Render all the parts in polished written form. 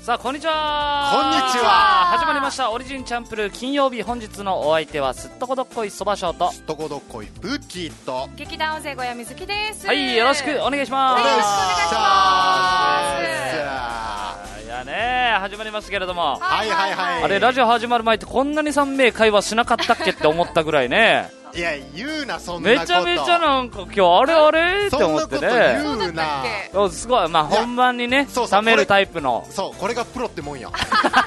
さあこんにちは。 こんにちは。 始まりましたオリジンチャンプルー金曜日。本日のお相手はすっとこどっこいそばしょうとすっとこどっこいブッキーと劇団大勢小屋水木です。 はいよろしくお願いします。 よろしくお願いします。いやね始まりましたけれども、 はいはいはい。 あれラジオ始まる前ってこんなに3名会話しなかったっけって思ったぐらいねいや言うなそんなこと。 めちゃめちゃなんか今日あれあれって思ってね。 そんなこと言うな。 そうすごいまあ本番にねそうそう冷めるタイプの。 そうこれがプロってもんよ。もう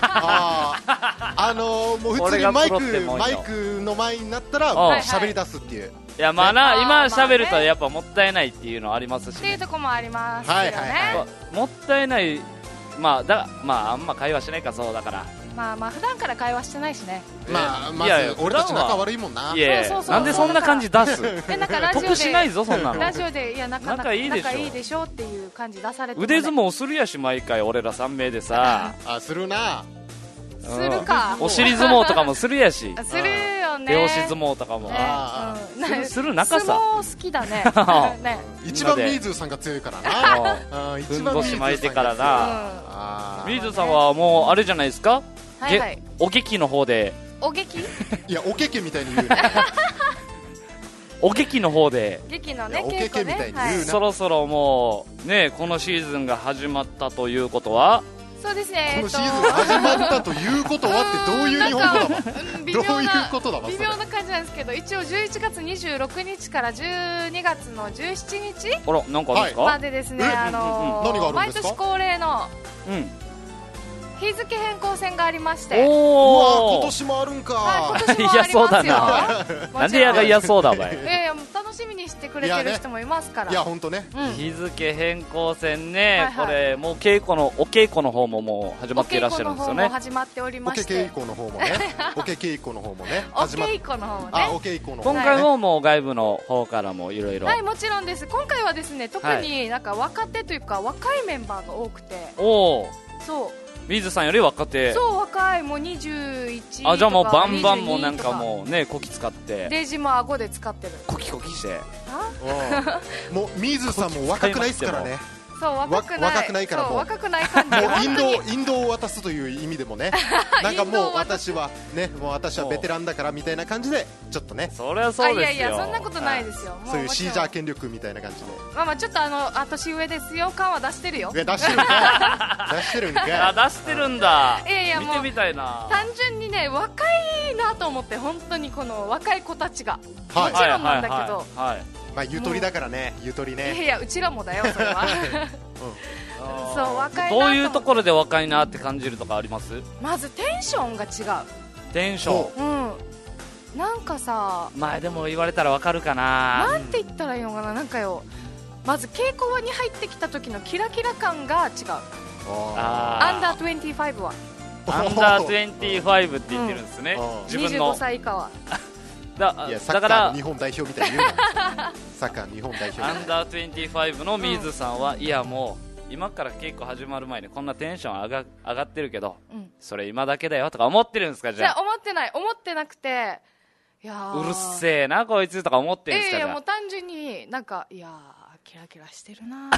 普通にマイクの前になったら喋り出すっていう。 いやまあな、 ね、 今喋るとやっぱもったいないっていうのありますし、ね、 っていうとこもありますよね。 はいはいはい、 もったいないまああんま会話しないか。そうだからまあ普段から会話してないしね。 まず俺たち仲悪いもんな。 いやなんでそんな感じ出すなんかラジオで得しないぞそんなの。 ラジオでいや仲いいでしょっていう感じ出されても、ね、 腕相撲するやし毎回俺ら3名でさあするな。 するか。 お尻相撲とかもするやしするよね。 手押し相撲とかも、する中さ相撲好きだね。 ね一番ミーズーさんが強いからな。 ふんどし巻いてからな。ミーズーさんはもうあれじゃないですか、 はいはい、 お劇の方でお劇いやおけけみたいに言うね。 お劇の方で劇のねおけけみたいに言うな。 そろそろもうねこのシーズンが始まったということは、 そうですね、 このシーズンが始まったということはってどういう日本語だわ。どういうことだわ。 微妙な感じなんですけど、一応11月26日から12月の17日あらなんかあるんですか、 までですね、 何があるん毎ですか。 年恒例の日付変更線がありまして、 お今年もあるんか、 はい、今年もありますよ。 嫌そうだな。なんでやが嫌そうだお前。 楽しみにしてくれてる人もいますから。 いや本当ね、 日付変更線ね、これもうお稽古の方ももう始まっていらっしゃるんですよね。 お稽古の方も始まっておりまして、 お稽古の方もねお稽古の方もねお稽古の方もね、 お稽古の方今回ももう外部の方からもいろいろ、 はいもちろんです。今回はですね特になんか若手というか若いメンバーが多くて、 おおそう水さんより若手、 そう若い、もう21とかあじゃあもうバンバンも 22 なんかもうねこき使ってデージも顎で使ってる。 コキコキしてもう水さんも若くないですからね。 そう若くないからもう若くない感じでもうインドを渡すという意味でもねなんかもう私はベテランだからみたいな感じでちょっとね。 そりゃそうですよ。 いやそんなことないですよ。 そういうシージャー権力みたいな感じで、 まあちょっと年上ですよ感は出してるよ。 出してるんかい出してるんかい。 出してるんだ。 いや見てみたいな。 単純にね若いなと思って、本当にこの若い子たちが、 はい、 もちろんなんだけど、 まあゆとりだからね、ゆとりね。 いやうちらもだよそれは。そう若いなとどういうところで若いなって感じるとかあります？ まずテンションが違う。 テンション、 なんかさ、 まあでも言われたらわかるかな。 なんて言ったらいいのかな、なんかよ、まず稽古場に入ってきた時のキラキラ感が違う。アンダー25はアンダー25って言ってるんですね、自分の 25歳以下は。 いやサッカーの日本代表みたいに言うな。サッカー日本代表アンダー25の水さんは、いやもう今から稽古始まる前にこんなテンション上がってるけど、それ今だけだよとか思ってるんですか？じゃあ思ってなくて、いやうるせえなこいつとか思ってるんですか？ いやもう単純になんか、いやキラキラしてるな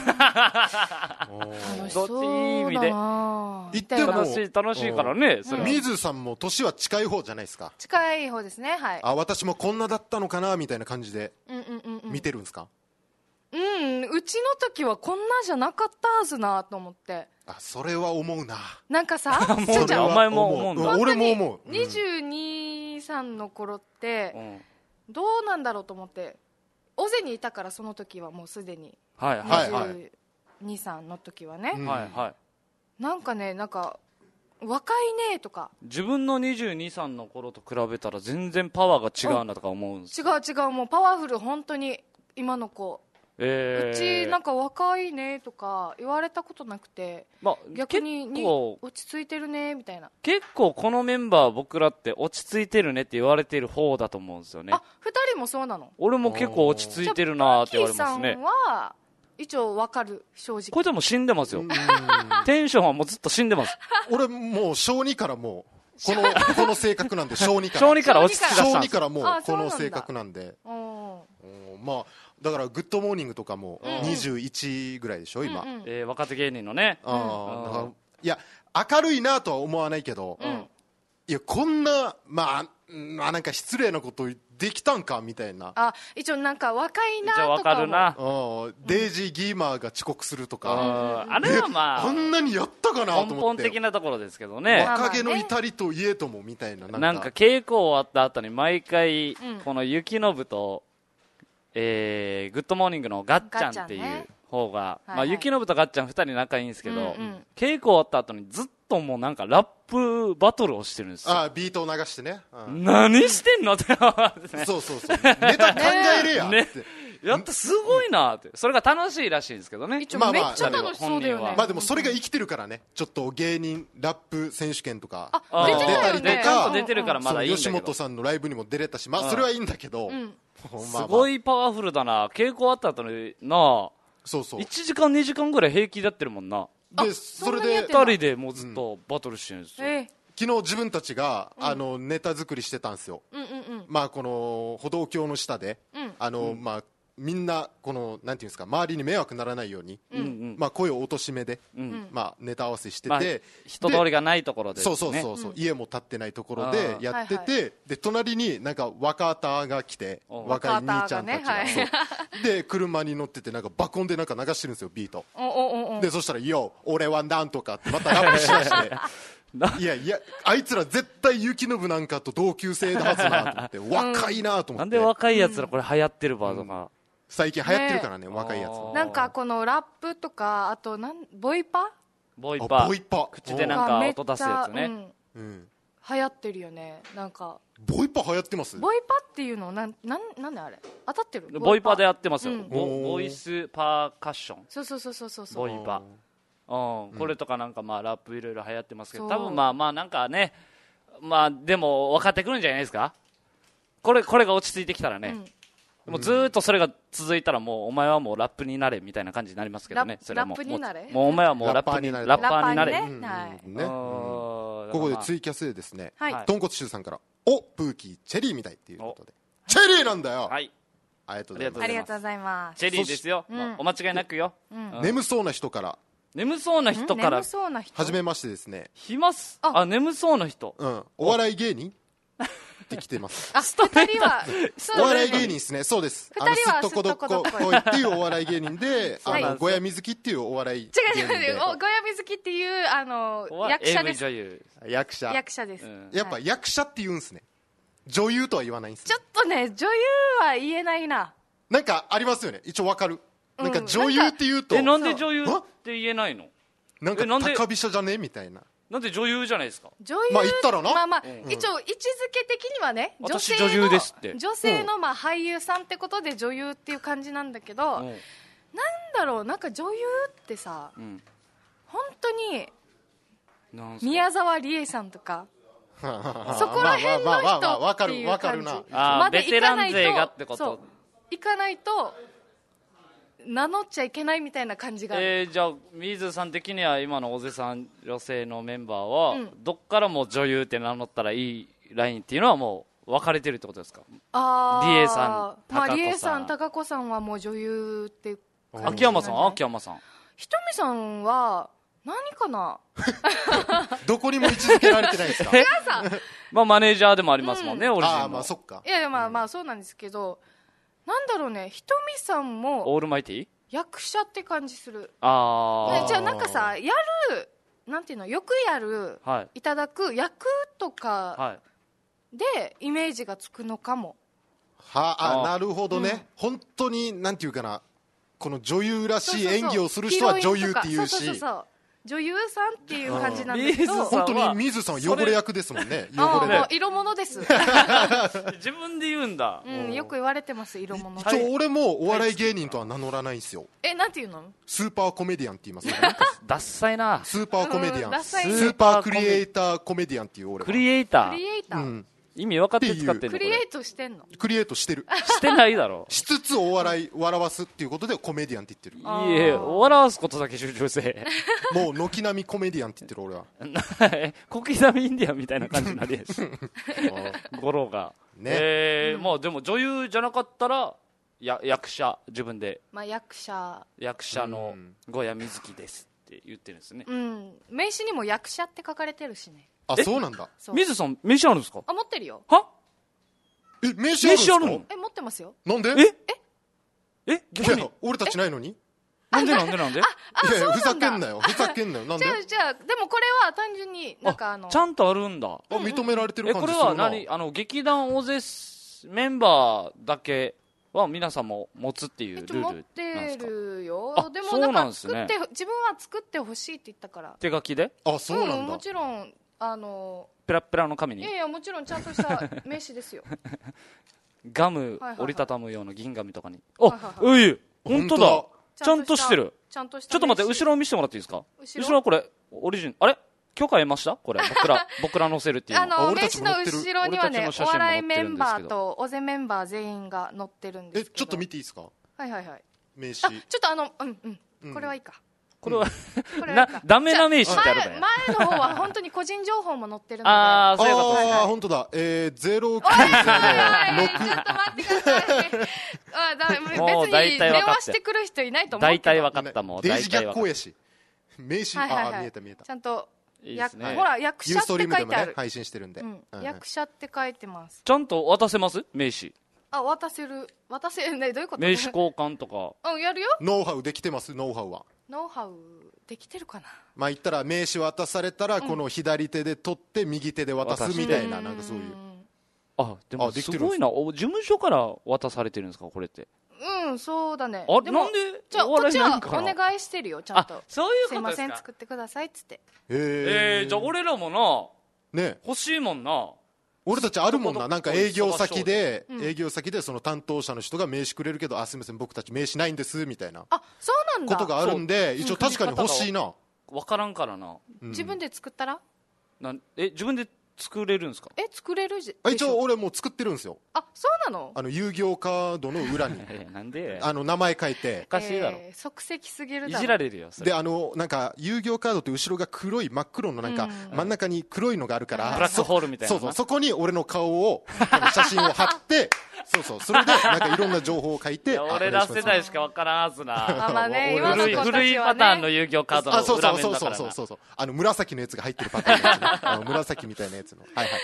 どっちいい意味で言っても楽しいからね。 水さんも年は近い方じゃないですか。 近い方ですね。はい。 私もこんなだったのかなみたいな感じで見てるんですか？ うちの時はこんなじゃなかったはずなと思って。 それは思うな。 なんかさお前も思うんだ。 俺も思う。 22、3の頃ってどうなんだろうと思って、尾瀬にいたから、その時はもうすでに22、3の時はね、なんかね、なんか若いねとか、 自分の22、3の頃と比べたら全然パワーが違うなとか思うんです。 違う、もうパワフル、本当に今の子。うちなんか若いねとか言われたことなくて、逆に落ち着いてるねみたいな。結構このメンバー僕らって落ち着いてるねって言われてる方だと思うんですよね。 2人もそうなの？ 俺も結構落ち着いてるなって言われますね。 さんは一応分かる。正直こいつはもう死んでますよ。テンションはもうずっと死んでます。 俺もう小2からもうこの性格なんで、小2 から落ち着き出したんです。 小2からもうこの性格なんで、まあだからグッドモーニングとかも21ぐらいでしょ今。 若手芸人のね。 いや明るいなとは思わないけど、いやこんななんか失礼なことできたんかみたいな。 一応なんか若いなとかも。 わかるな。 デイジー・ギーマーが遅刻するとか、 あれはまああんなにやったかなと思って。 根本的なところですけどね。 若気の至りといえともみたいな。 なんか稽古終わった後に毎回、この雪信と、グッドモーニングのガッチャンっていう方が、雪信とガッチャン2人仲いいんですけど、稽古終わった後にずっともうなんかラップバトルをしてるんですよ。 ビートを流してね。 何してんのって。 そうそうそう。ネタ考えれやって。 やったすごいなって。それが楽しいらしいんですけどね。 めっちゃ楽しそうだよね。 でもそれが生きてるからね。ちょっと芸人ラップ選手権とか出たりとか、出てるからまだいいんだけど。 吉本さんのライブにも出れたし、それはいいんだけど。 すごいパワフルだな。稽古終わった後にな、1時間2時間ぐらい平気でやってるもんな。 でそれで 2人でもうずっとバトルしてるんですよ。 昨日自分たちがネタ作りしてたんですよ。この歩道橋の下でみんなこのなんていうんですか、周りに迷惑ならないように声を落としめでネタ合わせしてて、 人通りがないところで、 そう家も建ってないところでやってて、で隣になんか若田が来て、若い兄ちゃんたちがで車に乗っててなんか爆音でなんか流してるんですよ、ビートで。そしたら「よ俺はなんとか」ってまたラップしだしていやあいつら絶対雪信なんかと同級生だはずなと思って、若いなと思って。 なんで若いやつらこれ流行ってるバーとか、 最近流行ってるからね、若いやつ。 なんかこのラップとか、あとボイパ口でなんか音出すやつね。 流行ってるよね。なんかボイパ流行ってます。 ボイパっていうのなんであれ当たってる？ ボイパでやってますよ。ボイスパーカッション。 そうボイパ。これとかなんかラップいろいろ流行ってますけど、多分なんかね、でも分かってくるんじゃないですか。これが落ち着いてきたらね。もうずーっとそれが続いたら、もうお前はもうラップになれみたいな感じになりますけどね。それはもうラップになれ、 もうお前はもうラッパーになれ。 ここでツイキャスでですね、とんこつしゅうさんから「おプーキーチェリーみたい」っていうことで、チェリーなんだよ。ありがとうございます。 チェリーですよ、お間違いなくよ。 眠そうな人から初めましてですね。 眠そうな人、 お笑い芸人って来てます。 2人はお笑い芸人ですね。そうです。すっとこどっこいっていうお笑い芸人で、ゴヤみずきっていうお笑い芸人で。 違う、ゴヤみずきっていう役者です。役者です。 やっぱ役者って言うんですね。女優とは言わないんですね。 ちょっとね、女優は言えないな。 なんかありますよね。一応わかる。なんか女優って言うと、 なんで女優って言えないの？ なんか高飛車じゃねみたいな。 なんで女優じゃないですか。 女優、 言ったらな。 一応位置づけ的にはね、 私女優ですって。 女性の俳優さんってことで女優っていう感じなんだけど、なんだろう、なんか女優ってさ、本当に宮沢りえさんとかそこら辺の人っていう感じまでいかないと、行かないと名乗っちゃいけないみたいな感じがある。 じゃあ水さん的には今の尾瀬さん女性のメンバーは、どっからも女優って名乗ったらいいラインっていうのはもう分かれてるってことですか。 リエさん、高子さんはもう女優って感じ。 秋山さんひとみさんは何かなどこにも位置づけられてないですか。 マネージャーでもありますもんね、オリジンの。 そっか。 いやそうなんですけど、なんだろうね、ひとみさんもオールマイティ役者って感じする。じゃあなんかさ、なんていうの、よくやる、いただく役とかでイメージがつくのかも。 なるほどね。本当になんていうかな、この女優らしい演技をする人は女優っていうし、 女優さんっていう感じなんだけど、 本当に水さんは汚れ役ですもんね。 汚れで色物です。 自分で言うんだ。 よく言われてます、色物。 俺もお笑い芸人とは名乗らないんですよ。 なんていうの？ スーパーコメディアンって言いますね。 ダッサいな。 スーパーコメディアン、スーパークリエイターコメディアンっていう俺は。 クリエイター。意味分かって使ってんの？ クリエイトしてんの？ クリエイトしてる。 してないだろ。 しつつお笑わすっていうことでコメディアンって言ってる。 いえ、笑わすことだけ集中せ。 もう軒並みコメディアンって言ってる俺は。 小刻みインディアンみたいな感じになりやす。語呂が。でも女優じゃなかったら役者、自分で。 役者のゴヤみずきです。 って言ってるんですね。 名刺にも役者って書かれてるしね。 あ、そうなんだ。 水さん名刺あるんですか？ あ、持ってるよ。 は？ 名刺あるんですか？ の？ 持ってますよ。 なんで？ 逆に俺たちないのに？ なんで？ あ、そうなんだ。 ふざけんなよ。なんで？ じゃあでもこれは単純になんかちゃんとあるんだ。 認められてる感じするな。 これは劇団大勢メンバーだけは皆さんも持つっていうルールなんですか？ 持ってるよ。でもそうなんですね。 自分は作ってほしいって言ったから。 手書きで？ あ、そうなんだ。 もちろんペラペラの紙に？ いやもちろんちゃんとした名刺ですよ。 ガム折りたたむような銀紙とかに。本当だ。ちゃんとしてる。ちょっと待って、後ろを見せてもらっていいですか？後ろはこれオリジン、あれ許可得ました？これ僕ら載せるっていうの。 名刺の後ろにはね、お笑いメンバーと尾瀬メンバー全員が載ってるんですけど。 ちょっと見ていいですか？ はい名刺。 ちょっとこれはいいか。 これはダメな名刺ってあるね。 前の方は本当に個人情報も載ってるので。 そういうことですね。 本当だ。0906。 ちょっと待ってください。別に電話してくる人いないと思うけど。 大体分かったもん。 デジ逆行やし。名刺、見えた。 ちゃんといいですね。 ほら役者って書いてある。 ユーストリームでもね配信してるんで。 役者って書いてます。 ちゃんと渡せます名刺？ 渡せるね、どういうこと？ 名刺交換とか。 やるよ。 ノウハウできてます？ノウハウはできてるかな。 言ったら名刺渡されたらこの左手で取って右手で渡すみたいな、なんかそういう。 でもすごいな。事務所から渡されてるんですかこれって？ そうだね。 なんで？ じゃあこっちはお願いしてるよ、ちゃんと。 そういうことですか？ すいません、作ってくださいっつって。 じゃあ俺らもな欲しいもんな。 俺たちあるもんな。なんか営業先でその担当者の人が名刺くれるけど、すみません僕たち名刺ないんですみたいなそうなんだことがあるんで、一応確かに欲しいな。 分からんからな。 自分で作ったら自分で作れるんですか？ 作れる一応俺もう作ってるんですよ。 そうなの？ 遊戯カードの裏になんで名前書いて。 おかしいだろ。 即席すぎるだろ。 いじられるよそれ。 でなんか遊戯カードって後ろが真っ黒のなんか真ん中に黒いのがあるから、 ブラックホールみたいな。 そこに俺の顔を写真を貼ってそれでなんかいろんな情報を書いて。 俺ら世代しか分からんはずな。古いパターンの遊戯カードの裏面だからな。 そう紫のやつが入ってるパターンのやつね。紫みたいなやつの。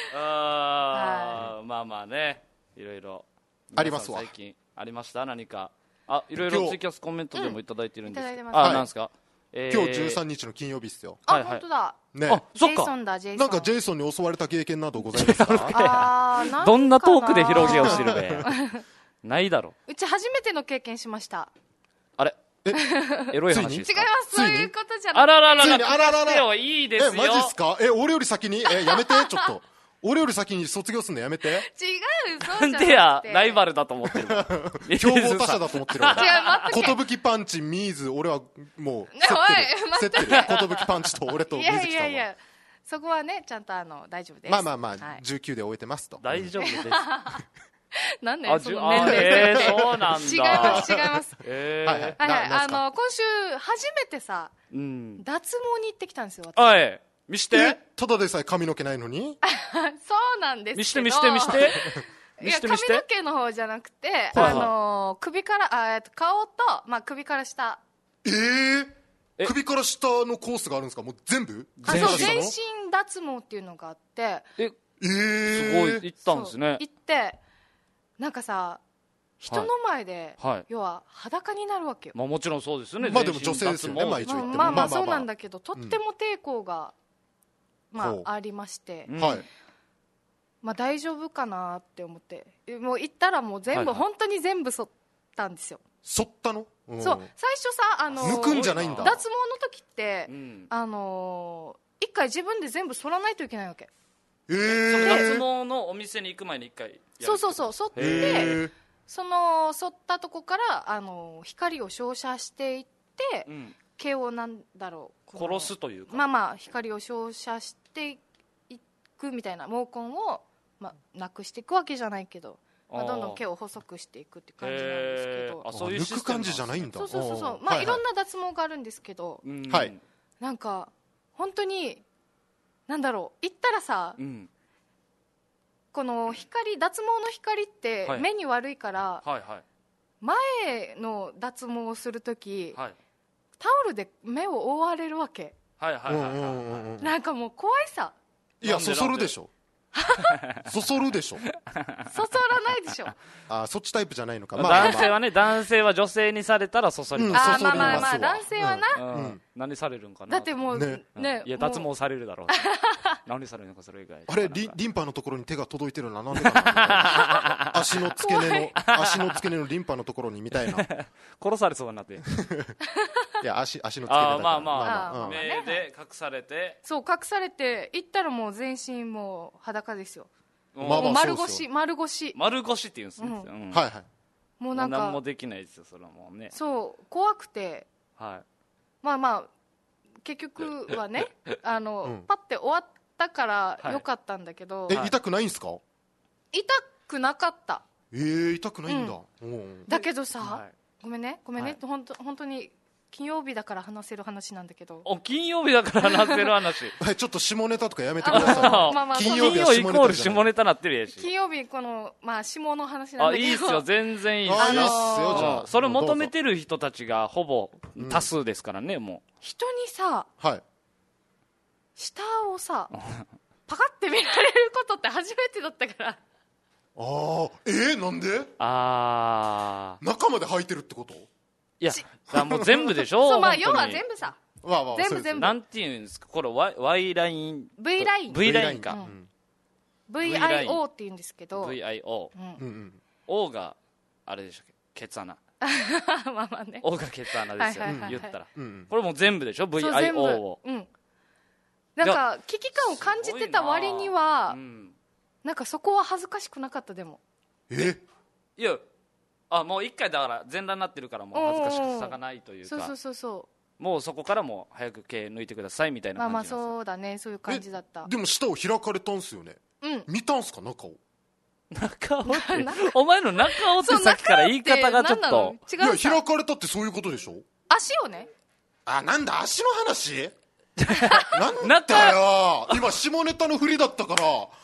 まあまあね、いろいろありますわ。 最近ありました何か？いろいろツイキャスコメントでもいただいてるんですけど。なんですか？ 今日13日の金曜日っすよ。 本当だね。 そっか。 なんかジェイソンに襲われた経験などございますか？ どんなトークで広げをしてるべ。ないだろ。 うち初めての経験しました。 あれエロい話ですか？ 違います、そういうことじゃなくて。 あららいいですよ。 マジっすか？俺より先にやめてちょっと。俺より先に卒業すんのやめて。 違う、そうじゃなくて。 なんでや、ライバルだと思ってる。 競合他社だと思ってる。 違う、待って。 寿パンチ、ミーズ、俺はもう競ってる。寿パンチと俺と水木さんは。 いや、そこはね、ちゃんと大丈夫です。 まあ、19で終えてますと。 大丈夫です。 なんでその年齢設定。 そうなんだ。 違います。 今週初めてさ、脱毛に行ってきたんですよ。 はい。見して。 ただでさえ髪の毛ないのに。 そうなんですけど。 見して。 いや、髪の毛の方じゃなくて、首から顔と首から下。 首から下のコースがあるんですか？もう全部？ そう、全身脱毛っていうのがあって。 すごい行ったんですね。 行ってなんかさ、人の前で要は裸になるわけよ。 もちろんそうですよね。 でも女性ですよね。一応言ってもそうなんだけど、とっても抵抗がありまして、大丈夫かなって思って、もう行ったらもう全部本当に全部剃ったんですよ。 剃ったの？ そう、最初さ抜くんじゃないんだ。 脱毛の時って一回自分で全部剃らないといけないわけ。 脱毛のお店に行く前に一回そう剃ってその剃ったとこから光を照射していって、毛をなんだろう殺すというか光を照射していくみたいな、毛根をなくしていくわけじゃないけど、どんどん毛を細くしていくって感じなんですけど。 そういう抜く感じじゃないんだ。 そういろんな脱毛があるんですけど、なんか本当になんだろう、行ったらさ、この脱毛の光って目に悪いから、前の脱毛をするとき、 タオルで目を覆われるわけ。 はいはいはいはい。 なんかもう怖いさ。 いや、そそるでしょ。そそるでしょ。 そそらないでしょ。 あ、そっちタイプじゃないのか。 男性はね、男性は女性にされたらそそります。 まあまあまあ、男性はな。 何されるんかな。 だってもうね、 いや、脱毛されるだろう。何されるのか、それ以外。 あれ、リンパのところに手が届いてるのはなんでかな。足の付け根のリンパのところにみたいな。 殺されそうになって。 いや、足の付け根だから。 まあまあ、目で隠されて。 そう、隠されて、行ったらもう全身もう裸ですよ。 まあまあ、 丸腰。丸腰って言うんですね。 はいはい。 もうなんか。 何もできないですよ、それはもうね。 そう、怖くて。 はい。 まあまあ、結局はね、パッて終わったからよかったんだけど。 痛くないんすか？ 痛くなかった。 痛くないんだ。 だけどさ、ごめんね、本当に。金曜日だから話せる話なんだけど。 金曜日だから話せる話。 ちょっと下ネタとかやめてください。 金曜日はイコール下ネタなってるやし。 金曜日この下の話なんだけど。 いいっすよ、全然いいっすよ。それ求めてる人たちがほぼ多数ですからね、もう。 人にさ、下をさ、パカって見られることって初めてだったから。 なんで？中まで履いてるってこと？ いや、もう全部でしょ。 そう、まあ要は全部さ。全部。 なんていうんですか、これ Y ライン。 V ライン。 V ラインか。 VIO って言うんですけど。 VIO。O があれでしたっけ、ケツ穴。 まあまあね。 O がケツ穴ですよ。言ったら。これもう全部でしょ、VIO を。 なんか危機感を感じてた割には、なんかそこは恥ずかしくなかった。でも。 いや。もう一回だから全裸になってるからもう恥ずかしさがないというか、もうそこからもう早く毛抜いてくださいみたいな感じなんですよ。 まあそうだね、そういう感じだった。 でも舌を開かれたんすよね。見たんすか、中を。 中尾ってお前の中尾ってさっきから言い方がちょっと。 いや、開かれたってそういうことでしょ。 足をね。 なんだ、足の話。なんだよ、今下ネタの振りだったから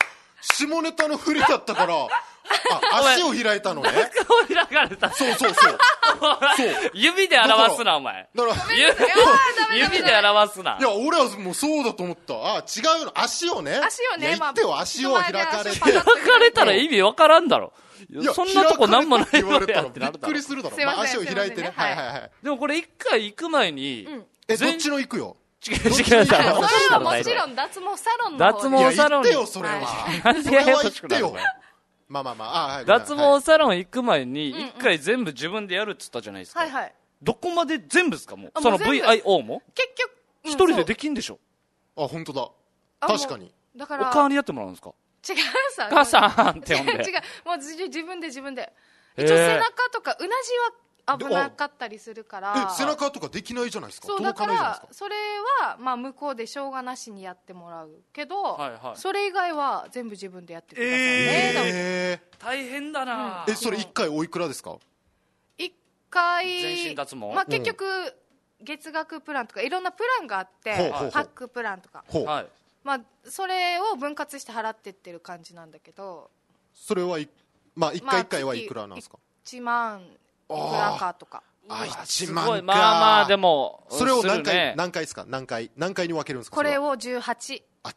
足を開いたのね。 中を開かれた。 そう。 指で表すな、お前。指で表すな。 いや、俺はもうそうだと思った。違うの。足をね。言ってよ、足を開かれて。 開かれたら意味わからんだろ。そんなとこなんもないわけやってなるだろ。 びっくりするだろ。足を開いてね。 でもこれ一回行く前に。 どっちの行くよ。 違う。 それはもちろん脱毛サロンの方。 脱毛サロン。 言ってよ、それは。それは言ってよ。 脱毛サロン行く前に一回全部自分でやるっつったじゃないですか。どこまで全部ですか？もうその VIO も結局一人でできんでしょ。 本当だ、確かに。 だからおかわりやってもらうんですか？ 違うさ、 母さんって呼んで。 違う、もう自分で一応背中とかうなじは危なかったりするから。 背中とかできないじゃないですか。 そうだからそれは向こうでしょうがなしにやってもらうけど、それ以外は全部自分でやってくださいね。 大変だな。 それ1回おいくらですか ？1回全身脱毛。 結局月額プランとかいろんなプランがあって、パックプランとか、それを分割して払ってってる感じなんだけど。 それは1回1回はいくらなんですか ？1万いくらかとか。 1万か。 まあでもそれを何回ですか？何回に分けるんですか？ これを18。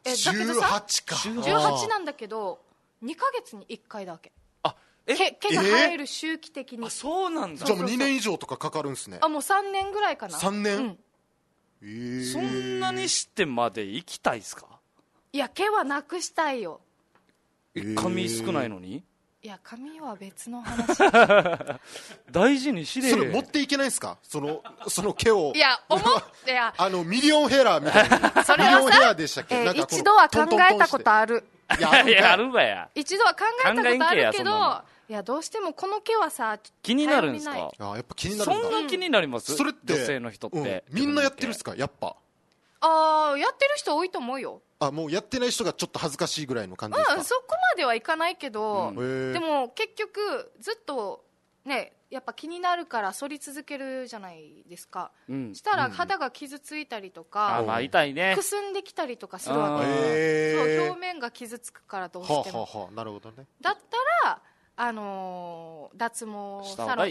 18か。 18なんだけど2ヶ月に1回だわけ。毛が生える周期的に。 そうなんだ。 じゃあもう2年以上とかかかるんですね。 もう3年ぐらいかな。 3年。 そんなにしてまで行きたいですか？ いや、毛はなくしたいよ。 髪少ないのに？ いや、髪は別の話。 大事にしれ。 それ持っていけないですか？その毛を。 いや、 ミリオンヘラーみたいな。 それはさ、 ミリオンヘラーでしたっけ？ 一度は考えたことある。 いや、あるわや。 一度は考えたことあるけど、いや、どうしてもこの毛はさ、 気になるんですか？ やっぱ気になるんだ。 そんな気になります？ それって女性の人ってみんなやってるんですか？やっぱ。 やってる人多いと思うよ。 もうやってない人がちょっと恥ずかしいぐらいの感じですか？ そこまではいかないけど、でも結局ずっとね、やっぱ気になるから剃り続けるじゃないですか。したら肌が傷ついたりとか、 痛いね。 くすんできたりとかするわけ。そう、表面が傷つくからどうしても。 なるほどね。 だったら脱毛サロン行っ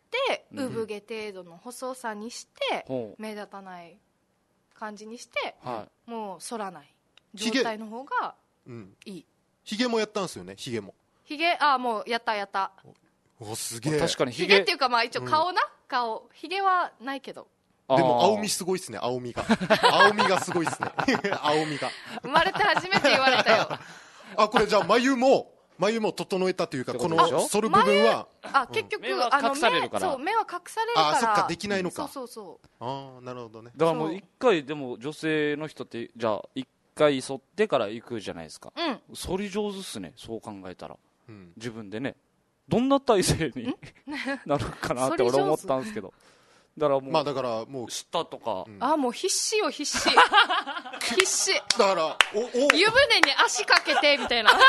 て産毛程度の細さにして、目立たない感じにして、もう剃らない状態の方がいい。 ヒゲもやったんですよね。ヒゲももうやった。 お、すげえ。 確かにヒゲっていうか、まあ一応顔な、顔ヒゲはないけど、 でも青みすごいっすね。青みがすごいっすね。青みが生まれて初めて言われたよ。 これじゃあ眉も整えたというか、この剃る部分は結局目は隠されるから、 目は隠されるから、 そっか、できないのか。 そうなるほどね。 だからもう一回、でも女性の人ってじゃあ一回剃ってから行くじゃないですか。剃り上手っすね、そう考えたら。自分でね、どんな体勢になるかなって俺思ったんですけど。だからもう舌とか、 もう必死よ、必死。 だから湯船に足かけてみたいな。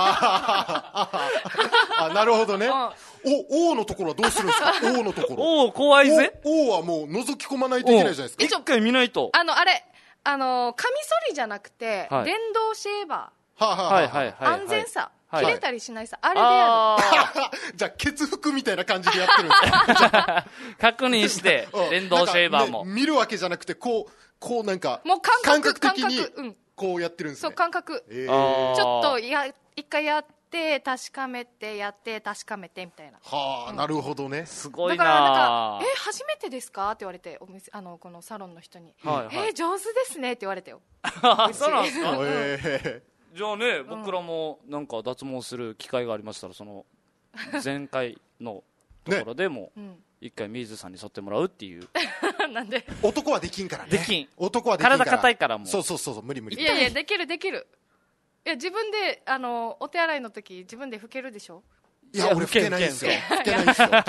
なるほどね。王のところはどうするんですか。王のところ。 王怖いぜ。 王はもう覗き込まないといけないじゃないですか。 一回見ないと。 あれカミソリじゃなくて、電動シェーバー、安全さ、切れたりしないさ、あれでやる。じゃあ血服みたいな感じでやってるんですか。 確認して電動シェーバーも見るわけじゃなくて、こうなんかもう感覚的にこうやってるんですね。 そう、感覚。ちょっと一回やって確かめて、やって確かめてみたいな。 なるほどね。 すごいな。 だから初めてですかって言われて、このサロンの人に、上手ですねって言われたよ。 そうなんですか。じゃあね、僕らもなんか脱毛する機会がありましたら、その前回のところでも一回水さんに剃ってもらうっていう。 なんで男はできんからね。 できん。 男はできんから。 体硬いからもう。 そう無理。 いやできる。いや、自分でお手洗いの時自分で拭けるでしょ。 いや、俺拭けないんですよ。 汚単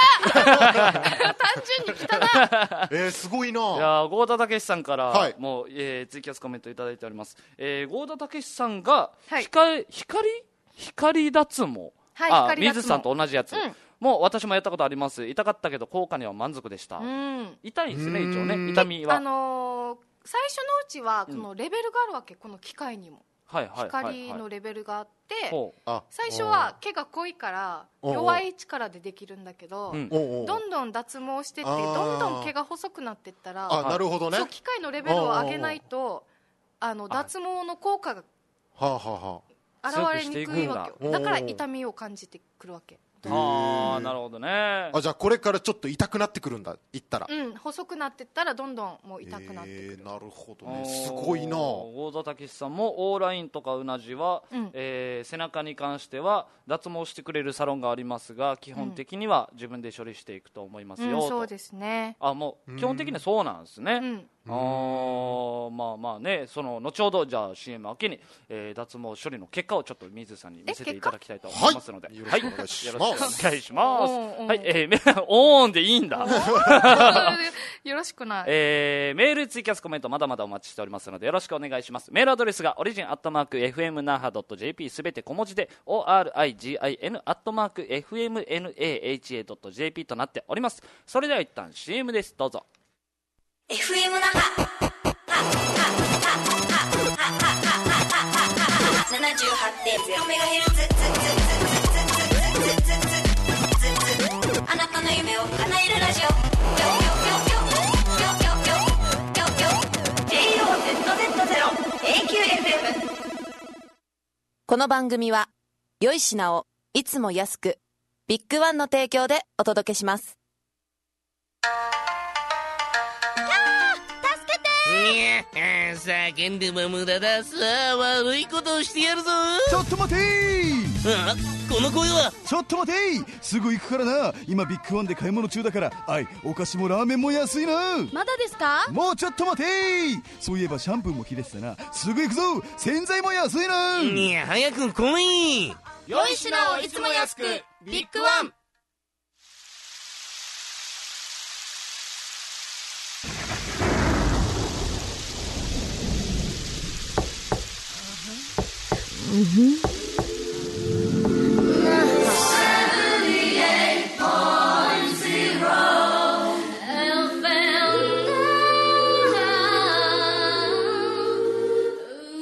純に汚。 すごいな。 いや、郷田武史さんからもうツイキャスコメントいただいております。郷田武史さんが光脱毛、水さんと同じやつ、もう私もやったことあります。痛かったけど効果には満足でした。痛いんですね、一応ね、痛みは。 最初のうちはこのレベルがあるわけ、この機械にも。光のレベルがあって、最初は毛が濃いから弱い力でできるんだけど、どんどん脱毛してってどんどん毛が細くなっていったら、 なるほどね。 機械のレベルを上げないと脱毛の効果が現れにくいわけよ。だから痛みを感じてくるわけ。 なるほどね。 じゃあこれからちょっと痛くなってくるんだ、いったら。 細くなってったらどんどんもう痛くなってくる。 なるほどね。すごいな。 郷田武史さんもオーラインとかうなじは、背中に関しては脱毛してくれるサロンがありますが、基本的には自分で処理していくと思いますよ。 そうですね。 もう基本的にはそうなんですね。まあね、その後ほどじゃあ CM 明けに、脱毛処理の結果をちょっと水さんに見せていただきたいと思いますので、 よろしくお願いします。 お願いします。オーンでいいんだ。 よろしくない。 メール、ツイキャスコメントまだまだお待ちしておりますのでよろしくお願いします。メールアドレスがorigin@fmnaha.jp すべて小文字で origin@fmnaha.jp となっております。それでは一旦 CM です。どうぞ。 FM 那覇 78.0MHz あなたの夢を叶えるラジオJOZZ0AQFM。 この番組は良い品をいつも安くビッグワンの提供でお届けします。 叫んでも無駄だ。さあ悪いことをしてやるぞ。 ちょっと待てこの声は。 ちょっと待てすぐ行くからな。今ビッグワンで買い物中だから。お菓子もラーメンも安いな。 まだですか。 もうちょっと待てそういえばシャンプーも切れてたな。すぐ行くぞ。洗剤も安いな。 いや早く来い。 良い品をいつも安くビッグワン。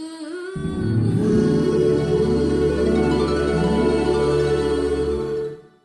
さあ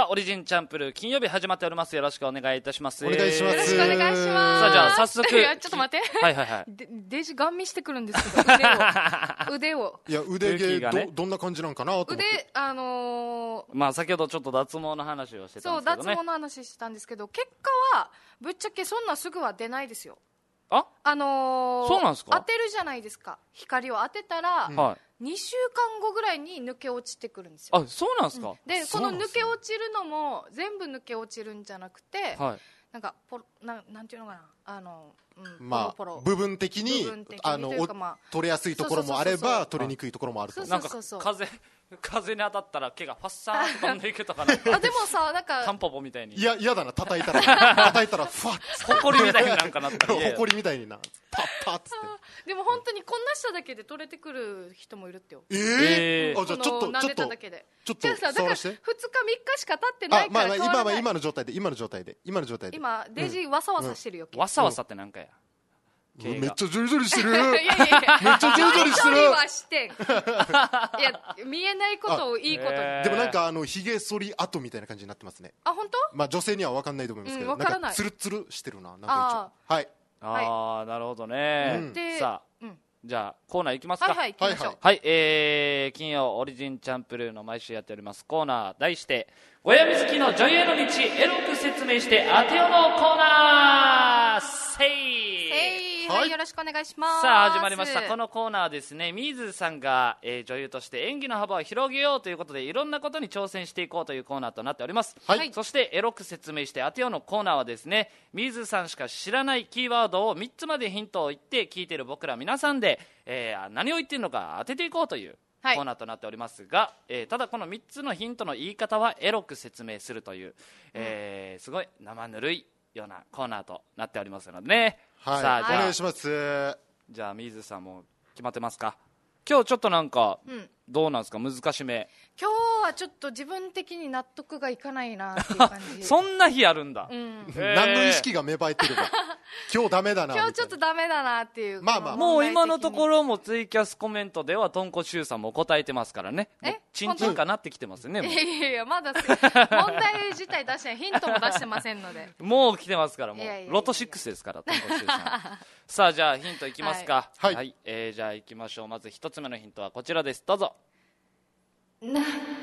オリジンチャンプルー金曜日始まっております。よろしくお願いいたします。 お願いします。 よろしくお願いします。 さあじゃあ早速いやちょっと待って。 はいはいはい。 デジガン見してくるんですけど腕をいや腕毛がねどんな感じなんかなと思って。 まあ先ほどちょっと脱毛の話をしてたんですけどね。 そう脱毛の話したんですけど、結果はぶっちゃけそんなすぐは出ないですよ。 そうなんですか。 当てるじゃないですか。光を当てたら、2週間後ぐらいに抜け落ちてくるんですよ。 あ、そうなんですか。 でこの抜け落ちるのも全部抜け落ちるんじゃなくて、なんかなんていうのかな、 まあ部分的に取れやすいところもあれば取れにくいところもあると。 なんか風に当たったら毛がファッサーと飛んでいくとかな。 あでもさなんかタンポポみたいに。 いや嫌だな、叩いたらファッ。 ホコリみたいになんかなったら。 ホコリみたいになパッパッつって。 でも本当にこんなしただけで取れてくる人もいるってよ。 あじゃあちょっと撫でただけで。 ちょっと触らして。 2日3日しか経ってないから変わらない。 今の状態で今デジわさわさしてるよ。 わさわさってなんかや。 めっちゃジョリジョリしてる。 いやめっちゃジョリジョリはしてん。いや見えないことをいいことに。 でもなんかひげ剃り跡みたいな感じになってますね。 あ本当？ まあ女性には分かんないと思いますけど、 なんかツルツルしてるな。なんか一応はい。 ああなるほどね。さあじゃあコーナーいきますか。 はい行きましょう。 はい金曜オリジンチャンプルーの毎週やっておりますコーナー題して小闇好きの女優への道エロく説明して当てよのコーナーせい。 はい、よろしくお願いします。 さあ始まりました。このコーナーはですね、水さんが、女優として演技の幅を広げようということでいろんなことに挑戦していこうというコーナーとなっております。そしてエロく説明して当てようのコーナーはですね、水さんしか知らないキーワードを3つまでヒントを言って聞いている僕ら皆さんで、何を言っているのか当てていこうというコーナーとなっておりますが、ただこの3つのヒントの言い方はエロく説明するという、すごい生ぬるいようなコーナーとなっておりますのでね。 さあじゃあお願いします。 じゃあ水さんも決まってますか。今日ちょっとなんか、どうなんですか、難しめ。 今日はちょっと自分的に納得がいかないなっていう感じ。 そんな日あるんだ。 何の意識が芽生えてるか。今日ダメだな。 今日ちょっとダメだなっていう。 もう今のところもツイキャスコメントではとんこしゅうさんも答えてますからね。チンチンかなってきてますね。 いやまだ問題自体出してヒントも出してませんので。 もう来てますから、もうロト6ですからとんこしゅうさん。さあじゃあヒントいきますか。はい、じゃあいきましょう。まず一つ目のヒントはこちらです。どうぞ。 長い。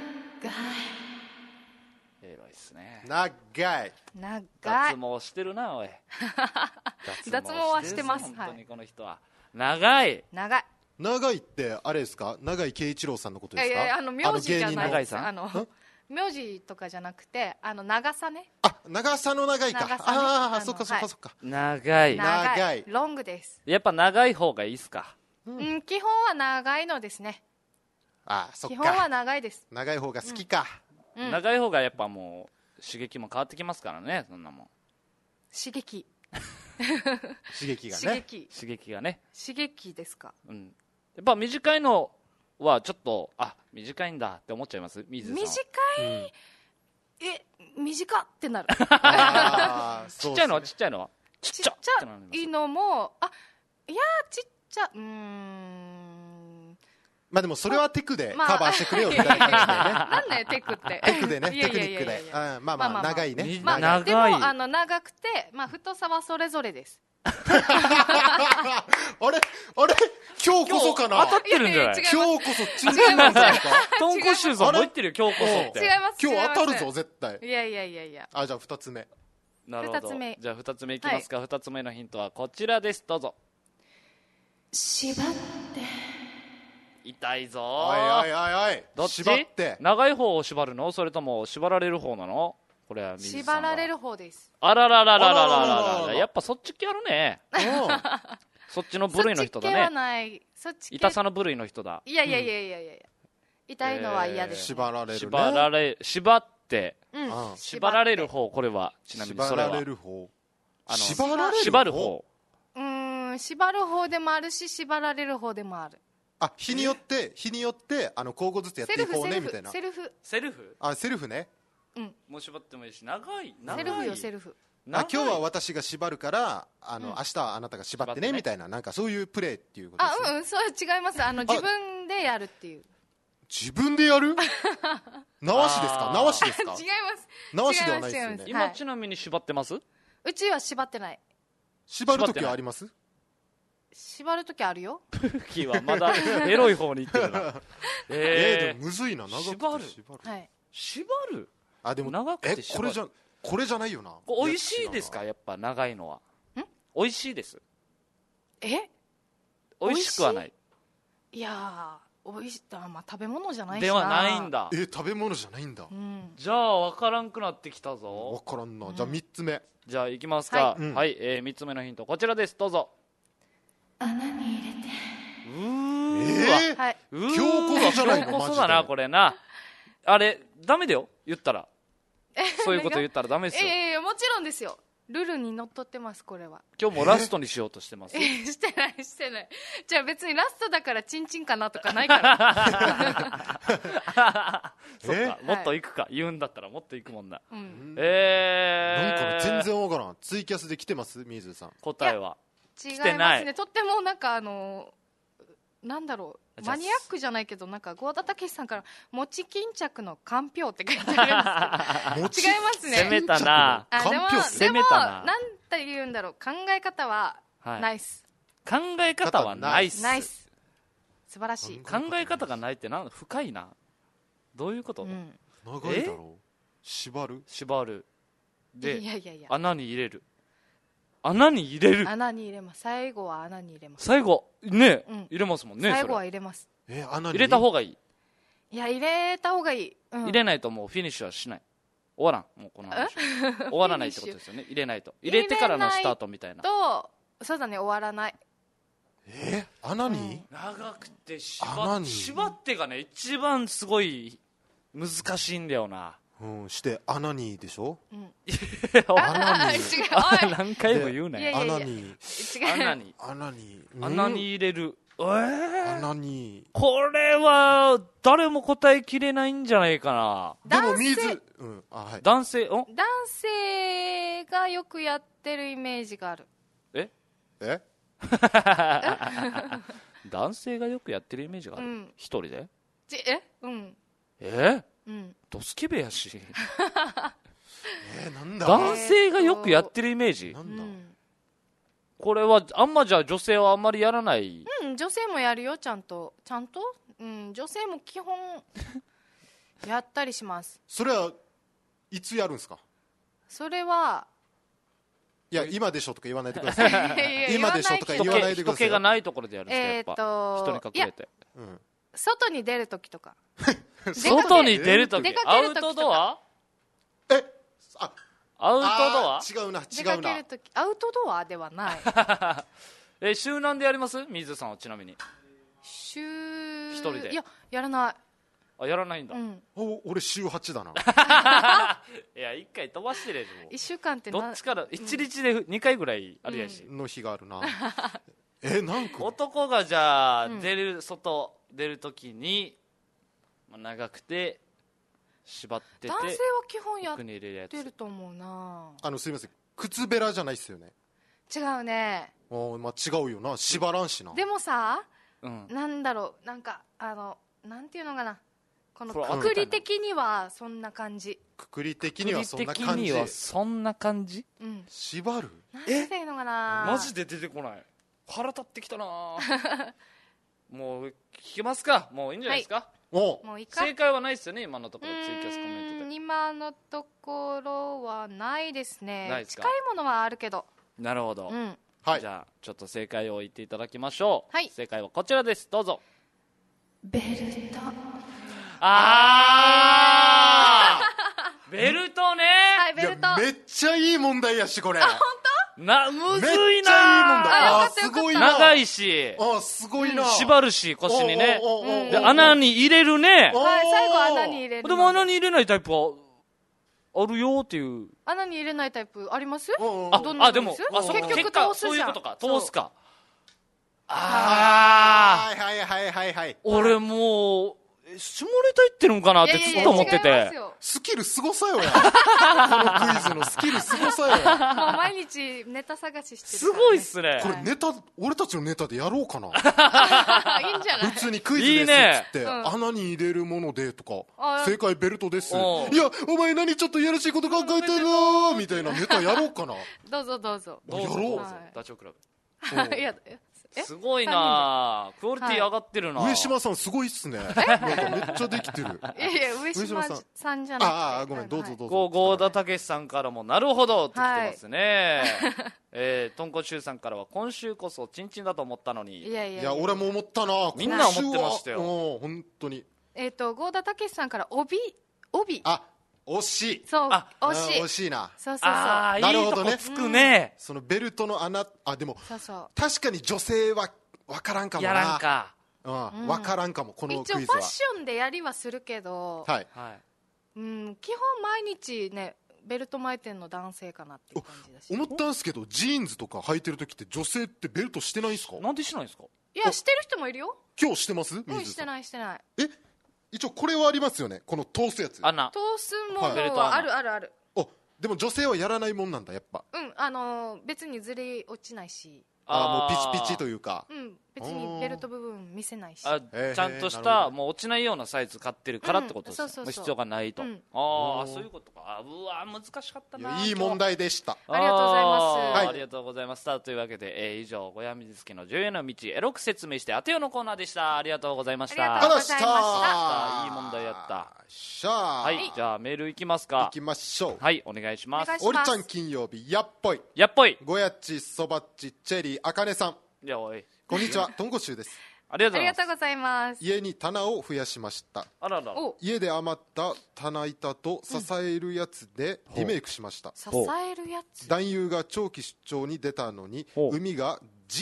エロいっすね。 長い。 脱毛してるなおい。 脱毛はしてます。 本当にこの人は長いってあれですか。長井圭一郎さんのことですか。 いや名字じゃないです。名字とかじゃなくて長さね。 長さの長いか。ああそっか。 長いロングです。 やっぱ長い方がいいっすか。 基本は長いのですね。 そっか。 基本は長いです。 長い方が好きか。 長い方がやっぱもう刺激も変わってきますからね。そんなもん刺激がね。 刺激ですか。 やっぱ短いのはちょっと短いんだって思っちゃいます。水さん短い、短ってなる。 ちっちゃいのはちっちゃいのもいやちっちゃまあでもそれはテクでカバーしてくれよみたいな感じでね。 なんだよテクって。 テクでね、テクニックで。まあ長いね。 でも長くて太さはそれぞれです。 あれ今日こそかな。 当たってるんじゃない。 今日こそチンチンなんじゃないか。 トンコシューさんも言ってるよ今日こそって。 違います。 今日当たるぞ絶対。 いや。 じゃあ2つ目。 なるほど。じゃあ2つ目いきますか。2つ目のヒントはこちらです。どうぞ。 縛って痛いぞ。 おいどっち？ 縛って長い方を縛るの、それとも縛られる方なの。これは水さんは縛られる方です。 あらら、やっぱそっち系あるね。そっちの部類の人だね。 そっち系はない。 痛さの部類の人だ。 いや痛いのは嫌です。 縛られるね。 縛って縛られる方。これはちなみにそれは縛られる方。 縛る方。 縛る方でもあるし縛られる方でもある。 日によって交互ずつやっていこうねみたいな。 セルフセルフね。 もう縛ってもいいし、長いセルフ。 今日は私が縛るから明日はあなたが縛ってねみたいな、なんかそういうプレーっていうことですね。 それ違います。自分でやるっていう。 自分でやる縄しですか？縄しですか？ 違います。 縄しではないですよね。 今ちなみに縛ってます？ うちは縛ってない。 縛るときはあります？ 縛るときあるよ。 プーキーはまだエロい方に行ってるな。 でもむずいな。長くて縛る。 はい。 縛る。 でも長くて縛る。 これじゃないよな。 美味しいですか？やっぱ長いのは。美味しいです。 美味しくはない。 いやー、美味しい。まあ食べ物じゃないしな。 ではないんだ。 食べ物じゃないんだ。 じゃあ分からんくなってきたぞ。 分からんな。じゃあ3つ目。 じゃあいきますか。はい、3つ目のヒントこちらです。どうぞ。 穴に入れて。 はい。今日こそじゃないの？ 今日こそだなこれな。あれダメだよ言ったら。そういうこと言ったらダメですよ。 もちろんですよ。ルールにのっとってます。これは今日もラストにしようとしてます。 してないじゃあ別にラストだからチンチンかなとかないからそっか、もっといくか言うんだったらもっといくもんな。なんか全然わからん。ツイキャスで来てます？水さん答えは違いますね。とってもなんかなんだろう、マニアックじゃないけど、なんか郷田武史さんから餅巾着のかんぴょうって書いてあるんですけど違いますね。 攻めたな。 でもなんて言うんだろう、考え方はナイス。 考え方はナイス。 素晴らしい。 考え方がないって深いな。どういうこと？ 長いだろう。縛るで穴に入れる。穴に入れる。 穴に入れます。最後は穴に入れます。 最後ね、入れますもんね。 最後は入れます。 穴に入れた方がいい。 いや入れた方がいい。 入れないともうフィニッシュはしない。終わらん。もうこの話終わらないってことですよね。入れないと。入れてからのスタートみたいな。 そうだね、終わらない。 穴に？ 長くて縛ってがね一番すごい難しいんだよな。 して穴にでしょ？ 穴に。違う。 何回も言うね。 穴に入れる。 穴に。 これは誰も答えきれないんじゃないかな。でも男性がよくやってるイメージがある。 男性がよくやってるイメージがある。一人で？ドスケベやし。 なんだ？ 男性がよくやってるイメージ？ なんだ？ これはあんまじゃあ女性はあんまりやらない？ 女性もやるよ、ちゃんと。女性も基本やったりします。 それはいつやるんですか？ それはいや今でしょとか言わないでください。今でしょとか言わないでください。 人気がないところでやるんですか？やっぱ人に隠れて。 外に出るときとか。 外に出るとき。アウトドア？アウトドア？ 違うな。 出かけるとき。アウトドアではない。 週何でやります？水さんはちなみに。 一人で。 いや、やらない。 やらないんだ。 俺週8だな。 いや1回飛ばしてる。 1週間ってどっちから1日で2回ぐらいあるやし。 の日があるな。なんか男がじゃあ外出るときに長くて縛ってて。 男性は基本やってると思うな。 すいません、靴べらじゃないっすよね？ 違うね。 違うよな、縛らんしな。 でもさ、なんだろう、なんかなんていうのかな、このくくり的にはそんな感じ。 くくり的にはそんな感じ。縛る？ なんていうのかな。 マジで出てこない。腹立ってきたな。もう聞けますか？もういいんじゃないですか？ もういいか。 正解はないですよね、今のところ。ツイキャスコメントで今のところはないですね。 ないですか？ 近いものはあるけど。 なるほど。じゃあちょっと正解を言っていただきましょう。正解はこちらです。どうぞ。 ベルト。 ベルトね。 ベルト。 めっちゃいい問題やしこれ。 本当？ むずいな。 めっちゃいい問題。すごいな。 長いし。 すごいな。 縛るし腰にね。で穴に入れるね。 最後穴に入れる。 でも穴に入れないタイプはあるよっていう。 穴に入れないタイプあります？ でも結局通すじゃん。 そういうことか。通すか。 はい。 俺もう下ネタ言ってるんかなってずっと思ってて。 スキルすごさよや。このクイズのスキルすごさよや。 もう毎日ネタ探ししてる、 すごいっすね。 これネタ、俺たちのネタでやろうかな。 いいんじゃない？ 普通にクイズですっつって、穴に入れるものでとか、正解ベルトです。いや、お前何ちょっといやらしいこと考えてるのみたいなネタやろうかな。 どうぞどうぞ。 やろう。 ダチョウ倶楽部。いや、 すごいな、クオリティ上がってるな。 上島さんすごいっすね。なんかめっちゃできてる。 いやいや、上島さんじゃなくて。 ああ、ごめん、どうぞどうぞ。 郷田武さんからもなるほどって来てますね。とんこしゅうさんからは今週こそチンチンだと思ったのに。 いやいや、 俺も思ったな。 みんな思ってましたよ。 本当に。 郷田武さんから帯。 あ、惜しい。 そう、惜しいな。 そうそうそう。 なるほどね。つくね。 そのベルトの穴、でも確かに女性は分からんかもな。 やらんか。 分からんかも、このクイズは。 一応ファッションでやりはするけど、 はい。 基本毎日ね、ベルト巻いてんの男性かなっていう感じだし。 思ったんですけど、ジーンズとか履いてる時って女性ってベルトしてないんすか？ なんでしないんですか？ いや、してる人もいるよ。 今日してます？ してないしてない。 一応これはありますよね、この通すやつ。 通すものはあるあるある。 でも女性はやらないもんなんだ、やっぱ。 別にずれ落ちないし。 もうピチピチというか。 別にベルト部分見せないし。 ちゃんとしたもう落ちないようなサイズ買ってるからってことですね。必要がないと。そういうことか。うわ、難しかったな。 いい問題でした。 ありがとうございます。 ありがとうございます。というわけで以上、小山水介の女優の道エロく説明して当てようのコーナーでした。ありがとうございました。 ありがとうございました。 いい問題やった。 はい、 じゃあメールいきますか。 いきましょう。 はい、お願いします。 おりちゃん金曜日、やっぽい。 やっぽい。 ごやっち、そばっち、チェリー、あかねさん。 いや、おい。 こんにちは、とんこしゅうです。 ありがとうございます。 家に棚を増やしました。 あらら。 家で余った棚板と支えるやつでリメイクしました。 支えるやつ。 男優が長期出張に出たのに、海が直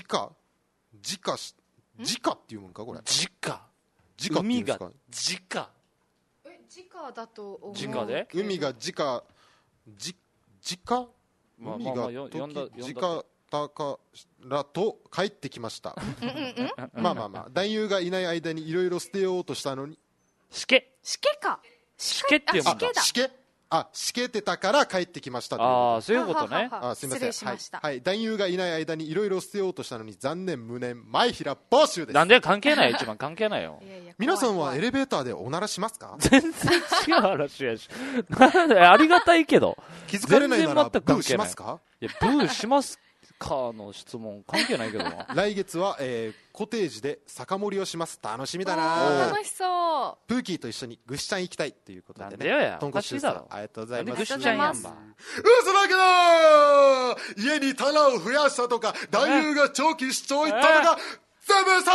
っていうもんか、これ。直海が直。 直だと思う。 直で？ 海が直海が直だからと帰ってきました。まあ男優がいない間にいろいろ捨てようとしたのに、 しけか。 しけっていうもんだ。 しけてたから帰ってきました。 そういうことね。 すみません。はい、男優がいない間にいろいろ捨てようとしたのに残念無念、前平募集です。 なんで関係ない、一番関係ないよ。 皆さんはエレベーターでおならしますか？ 全然違う話やし。ありがたいけど。 気づかれないならブーしますか？ いや、ブーしますかの質問関係ないけどな。 来月は、コテージで酒盛りをします。楽しみだな。 楽しそう。 プーキーと一緒にぐしちゃん行きたいということでね。 なんでよや。 とんこしゅうさん、ありがとうございます。 ぐしちゃんやんば。 嘘だけど家に棚を増やしたとか、男優が長期出張行ったとか、全部さ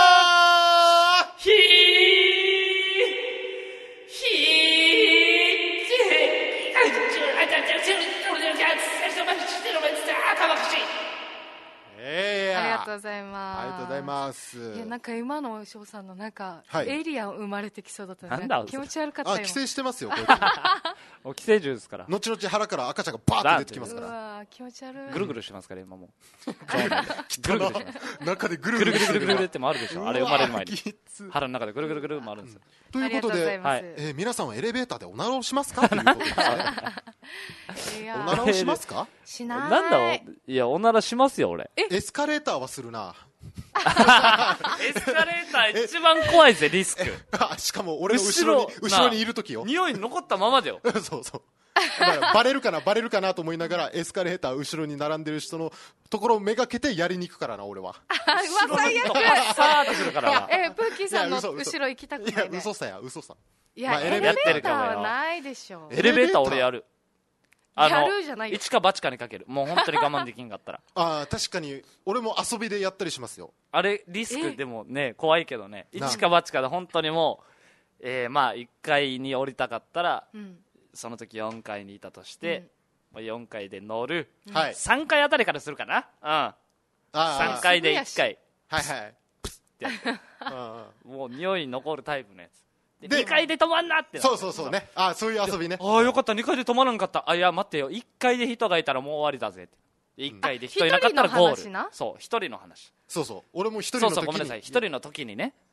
ありがとうございます。 ありがとうございます。 いや、なんか今の翔さんのなんか、エイリアン生まれてきそうだったなんだ気持ち悪かったよ。 寄生してますよ。 寄生獣ですから。 後々腹から赤ちゃんがバーッと出てきますから。 うわ、気持ち悪い。 ぐるぐるしますから今も。 ぐるぐる中でぐるぐるぐるぐるって回るでしょ。あれ生まれる前に腹の中でぐるぐるぐる回るんですよ。 ということで、皆さんはエレベーターでおならをしますかということですね。おならをしますか？ しない。 なんだ、いや、おならしますよ俺。 エスカレーターはするな。 エスカレーター一番怖いぜ、リスク。 しかも俺の後ろにいるときよ。 匂い残ったままだよ。 そうそう。だからバレるかなと思いながら、エスカレーター後ろに並んでる人のところをめがけてやりに行くからな、俺は。 うわ、最悪。 さーってするからな。 プーキーさんの後ろ行きたくない。 いや、嘘さ。 いや、エレベーターはないでしょ。 エレベーター俺やる。 やるじゃないよ。 一か八かにかける。もう本当に我慢できんかったら。 確かに俺も遊びでやったりしますよ。 あれリスクでもね、怖いけどね、一か八かで本当にもう、1階に降りたかったら、その時4階にいたとして、4階で乗る、3階あたりからするかな。3階で1回プスってやってもう匂い残るタイプのやつで、2階で止まんなってそうね。そういう遊びね。 よかった、2階で止まらんかった。いや待ってよ、1階で人がいたらもう終わりだぜって。1階で人いなかったらゴール。そう、1人の話。 そう俺も1人の時に。 ごめんなさい、1人の時にね。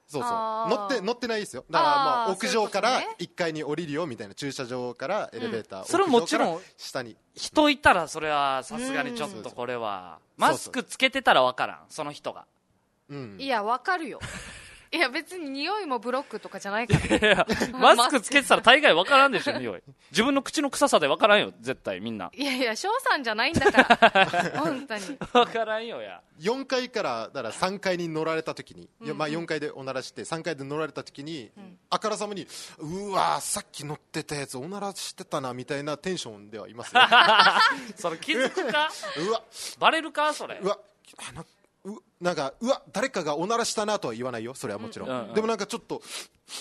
そうそう乗ってないですよ。だからまあ屋上から1階に降りるよみたいな、駐車場からエレベーター、 それもちろん下に人いたらそれはさすがにちょっとこれはマスクつけてたら分からん、その人が。 いや分かるよ。いや別に匂いもブロックとかじゃないから。いやマスクつけてたら大概分からんでしょ、匂い。自分の口の臭さで分からんよ絶対みんな。 いやいや翔さんじゃないんだから本当に分からんよ。や 4階からだから3階に乗られた時に、まあ4階でおならして3階で乗られた時に、あからさまにうわさっき乗ってたやつおならしてたなみたいなテンションではいますよ。 それ気づくかうわバレるかそれ。 うわなんかうわ誰かがおならしたなとは言わないよ、それはもちろん、でもなんかちょっと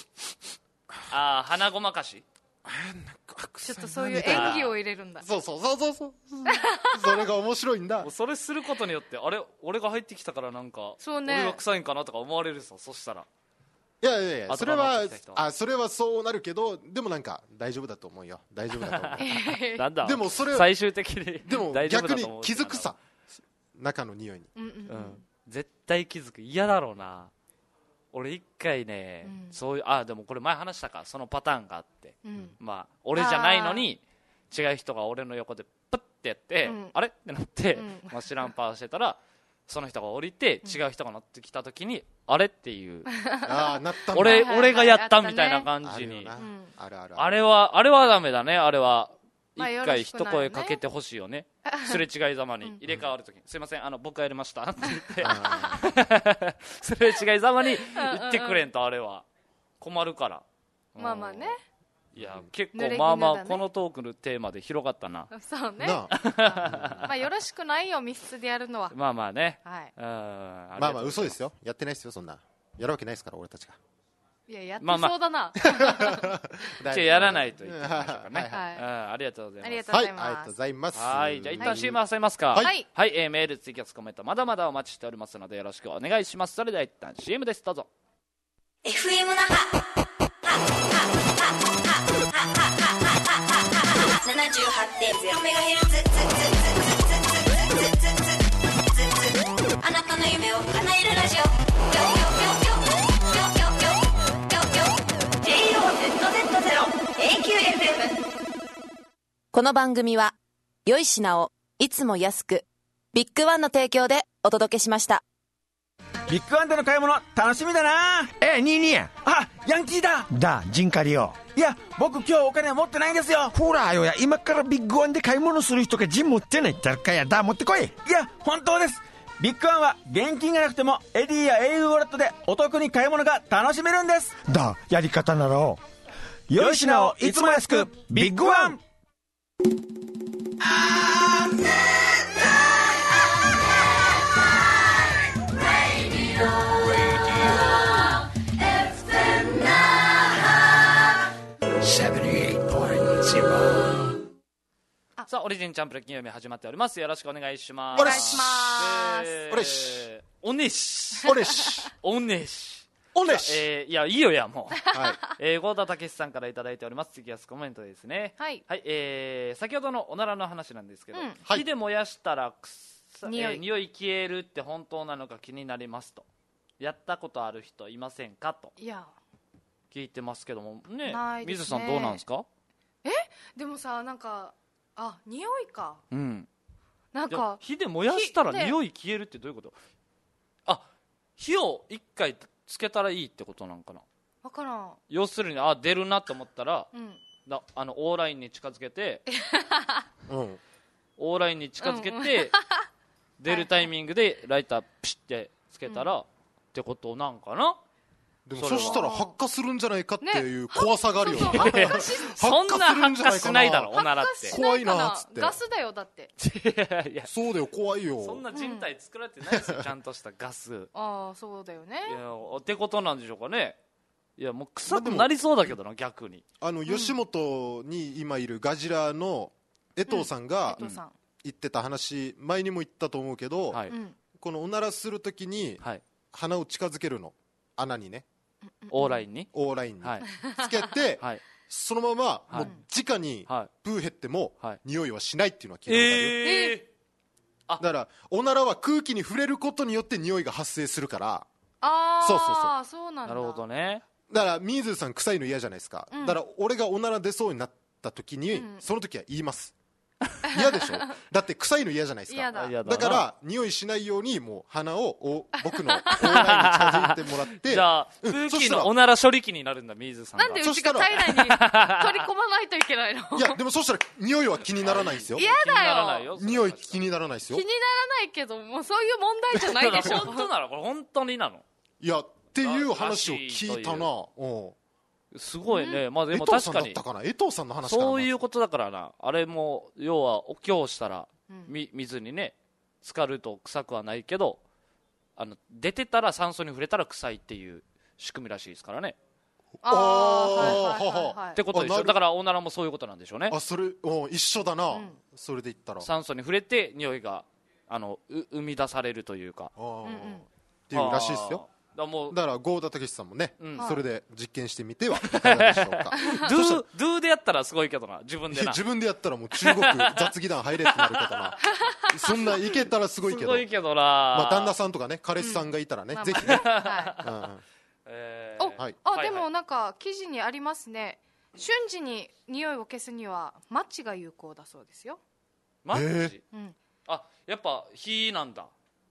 鼻ごまかし、 ちょっとそういう演技を入れるんだ。 そうそれが面白いんだ。 それすることによってあれ俺が入ってきたからなんか、 そうね、 俺が臭いんかなとか思われるさ。そしたらいやそれはそうなるけど、でもなんか大丈夫だと思うよ、大丈夫だと思う。 なんだでもそれ最終的にでも逆に気づくさ、中の匂いに。 絶対気づく。嫌だろうな。俺一回ね、そういうでもこれ前話したか、そのパターンがあって、まあ俺じゃないのに違う人が俺の横でプッてやって、あれってなって、まあ、知らんパーしてたらその人が降りて違う人が乗ってきた時に、あれっていうなったんだ俺がやったみたいな感じに。あれはダメだね。あれは一回一声かけてほしいよね。すれ違いざまに入れ替わるときに、すいません僕がやりましたって言ってすれ違いざまに言ってくれんとあれは困るから。 まあまあね。 いや結構まあまあこのトークのテーマで広がったな。 そうね。まあよろしくないよ、密室でやるのは。 まあまあね。 まあまあ嘘ですよ、やってないですよ、そんなやるわけないですから俺たちが。 いややってそうだな。 じゃあやらないといけないでしょうかね。ありがとうございます。 ありがとうございます。 ありがとうございます。 はいじゃあ一旦 CM 挟みますか。 はい、 メールツイキャスコメントまだまだお待ちしておりますのでよろしくお願いします。それでは一旦 CM です、どうぞ。 FM 那覇 78.0MHz あなたの夢を叶えるラジオこの番組は良い品をいつも安くビッグワンの提供でお届けしました。 ビッグワンでの買い物楽しみだな。 ニーニーや。 ヤンキーだジンカリよ。 いや僕今日お金持ってないんですよ。 ほらよや、今からビッグワンで買い物する人がジン持ってないってかやだ、持ってこい。 いや本当です。ビッグワンは現金がなくてもエディや au ウォレットでお得に買い物が楽しめるんです。 やり方なら良い品をいつも安くビッグワン。 さあオリジンチャンプル金曜日始まっております。よろしくお願いします。 お願いします。 おねしいやいいよやもう郷田武さんからいただいております。ツイキャスコメントですね。 はい、 先ほどのおならの話なんですけど、火で燃やしたら匂い消えるって本当なのか気になりますと。やったことある人いませんかと聞いてますけどもね。水さんどうなんですか。 でもさ、なんか匂いか。 なんか火で燃やしたら匂い消えるってどういうこと。火を一回つけたらいいってことなんかな。 分からん。 要するに出るなと思ったら、オーラインに近づけてオーラインに近づけて出るタイミングでライターピシッてつけたらってことなんかな。 でもそしたら発火するんじゃないかっていう怖さがあるよ。 そんな発火しないだろおならって。 怖いなっつって。 ガスだよだって。 そうだよ、怖いよ。 そんな人体作られてないですよ、ちゃんとしたガス。 そうだよね。 ってことなんでしょうかね。いやもう臭くなりそうだけどな、逆に。 吉本に今いるガジラの江藤さんが言ってた話、前にも言ったと思うけど、このおならするときに鼻を近づけるの、穴にね、 オーラインにつけて、そのままもう直にプーヘっても匂いはしないっていうのは聞いたことあるよ。だからおならは空気に触れることによって匂いが発生するから、 そうなんだ。 なるほどね。 だから水さん臭いの嫌じゃないですか、だから俺がおなら出そうになった時に、その時は言います。嫌でしょだって臭いの嫌じゃないですか。だから匂いしないようにもう鼻を僕の口内に近づいてもらってじゃあプーキーのおなら処理器になるんだ水さんが。 なんでうちが体内に取り込まないといけないの？ いやでもそしたら匂いは気にならないですよ。 嫌だよ。 匂い気にならないですよ。 気にならないけどもうそういう問題じゃないでしょ。 本当なのこれ本当になの？ いやっていう話を聞いたな。 すごいね。まあでも確かに江藤さんの話かな。 そういうことだからな。あれも要はお経したら水にね浸かると臭くはないけど、出てたら酸素に触れたら臭いっていう仕組みらしいですからね。ってことでしょ。だからおならもそういうことなんでしょうね。 それ一緒だな。それで言ったら酸素に触れて匂いが生み出されるというかっていうらしいですよ。だから郷田武史さんもね、それで実験してみてはいかがでしょうか。 ドゥでやったらすごいけどな。自分でやったらもう中国雑技団入れってなるけどな。そんないけたらすごいけど。 すごいけどな。 旦那さんとかね彼氏さんがいたらね、ぜひね。 でもなんか記事にありますね。瞬時に匂いを消すにはマッチが有効だそうですよ。 マッチ？やっぱ火なんだ。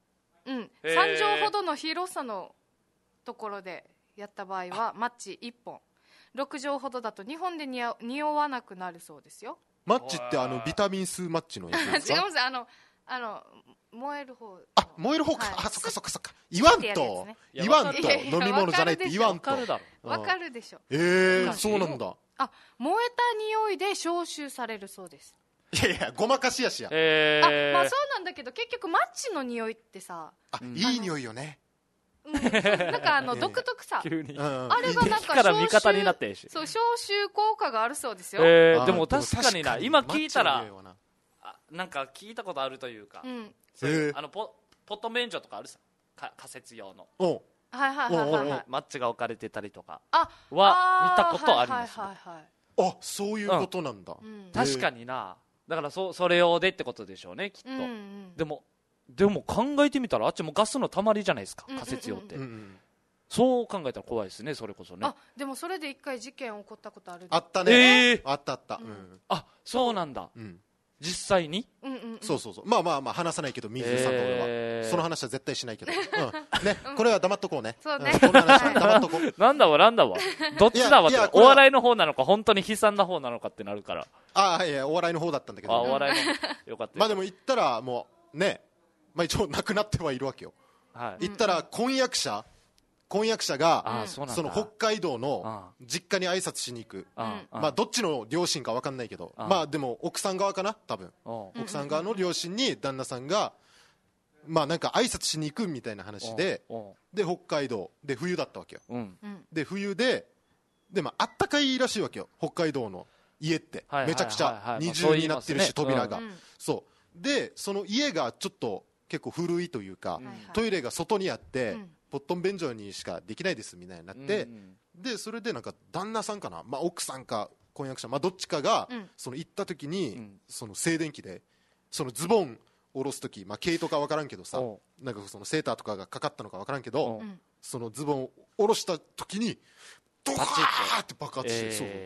3畳ほどの広さのところでやった場合はマッチ1本、6畳ほどだと2本で匂わなくなるそうですよ。 マッチってビタミン数マッチのやつですか？ 違います。燃える方。 燃える方か。そっか。言わんと飲み物じゃないって言わんと。 わかるでしょ。 そうなんだ。 燃えた匂いで消臭されるそうです。 いやごまかしやしや。 そうなんだけど結局マッチの匂いってさ、 いい匂いよね。 なんか独特さ、 急にあれがなんかから味方になってし、 そう消臭効果があるそうですよ。 でも確かにな、今聞いたらなんか聞いたことあるというか、ポット免除とかあるさ、仮設用のマッチが置かれてたりとかは見たことあります。 そういうことなんだ。 確かにな。だからそれ用でってことでしょうねきっと。でも考えてみたらあっちもガスのたまりじゃないですか、仮設用って。そう考えたら怖いですね、それこそね。 でもそれで一回事件起こったことある。 あったね。あった。 そうなんだ。実際に。 そうまあ話さないけど水さんと俺はその話は絶対しないけどね。これは黙っとこうね。 そうね。 この話は黙っとこう。 なんだわどっちだわって。お笑いの方なのか本当に悲惨な方なのかってなるから。 いやお笑いの方だったんだけど。 お笑いの方よかった。 まあでも言ったらもうね、一応亡くなってはいるわけよ。言ったら婚約者がその北海道の実家に挨拶しに行く。どっちの両親か分かんないけど、でも奥さん側かな多分。奥さん側の両親に旦那さんがなんか挨拶しに行くみたいな話で北海道で冬だったわけよ。で冬であったかいらしいわけよ、北海道の家って。めちゃくちゃ二重になってるし扉が。そうでその家がちょっと結構古いというか、トイレが外にあって、ポットン便所にしかできないですみたいになって、でそれでなんか旦那さんかな、奥さんか婚約者、どっちかが、その行った時に、その静電気でそのズボン下ろす時、毛糸か分からんけどさ、なんかそのセーターとかがかかったのか分からんけど、そのズボンを下ろした時にドカーって爆発して、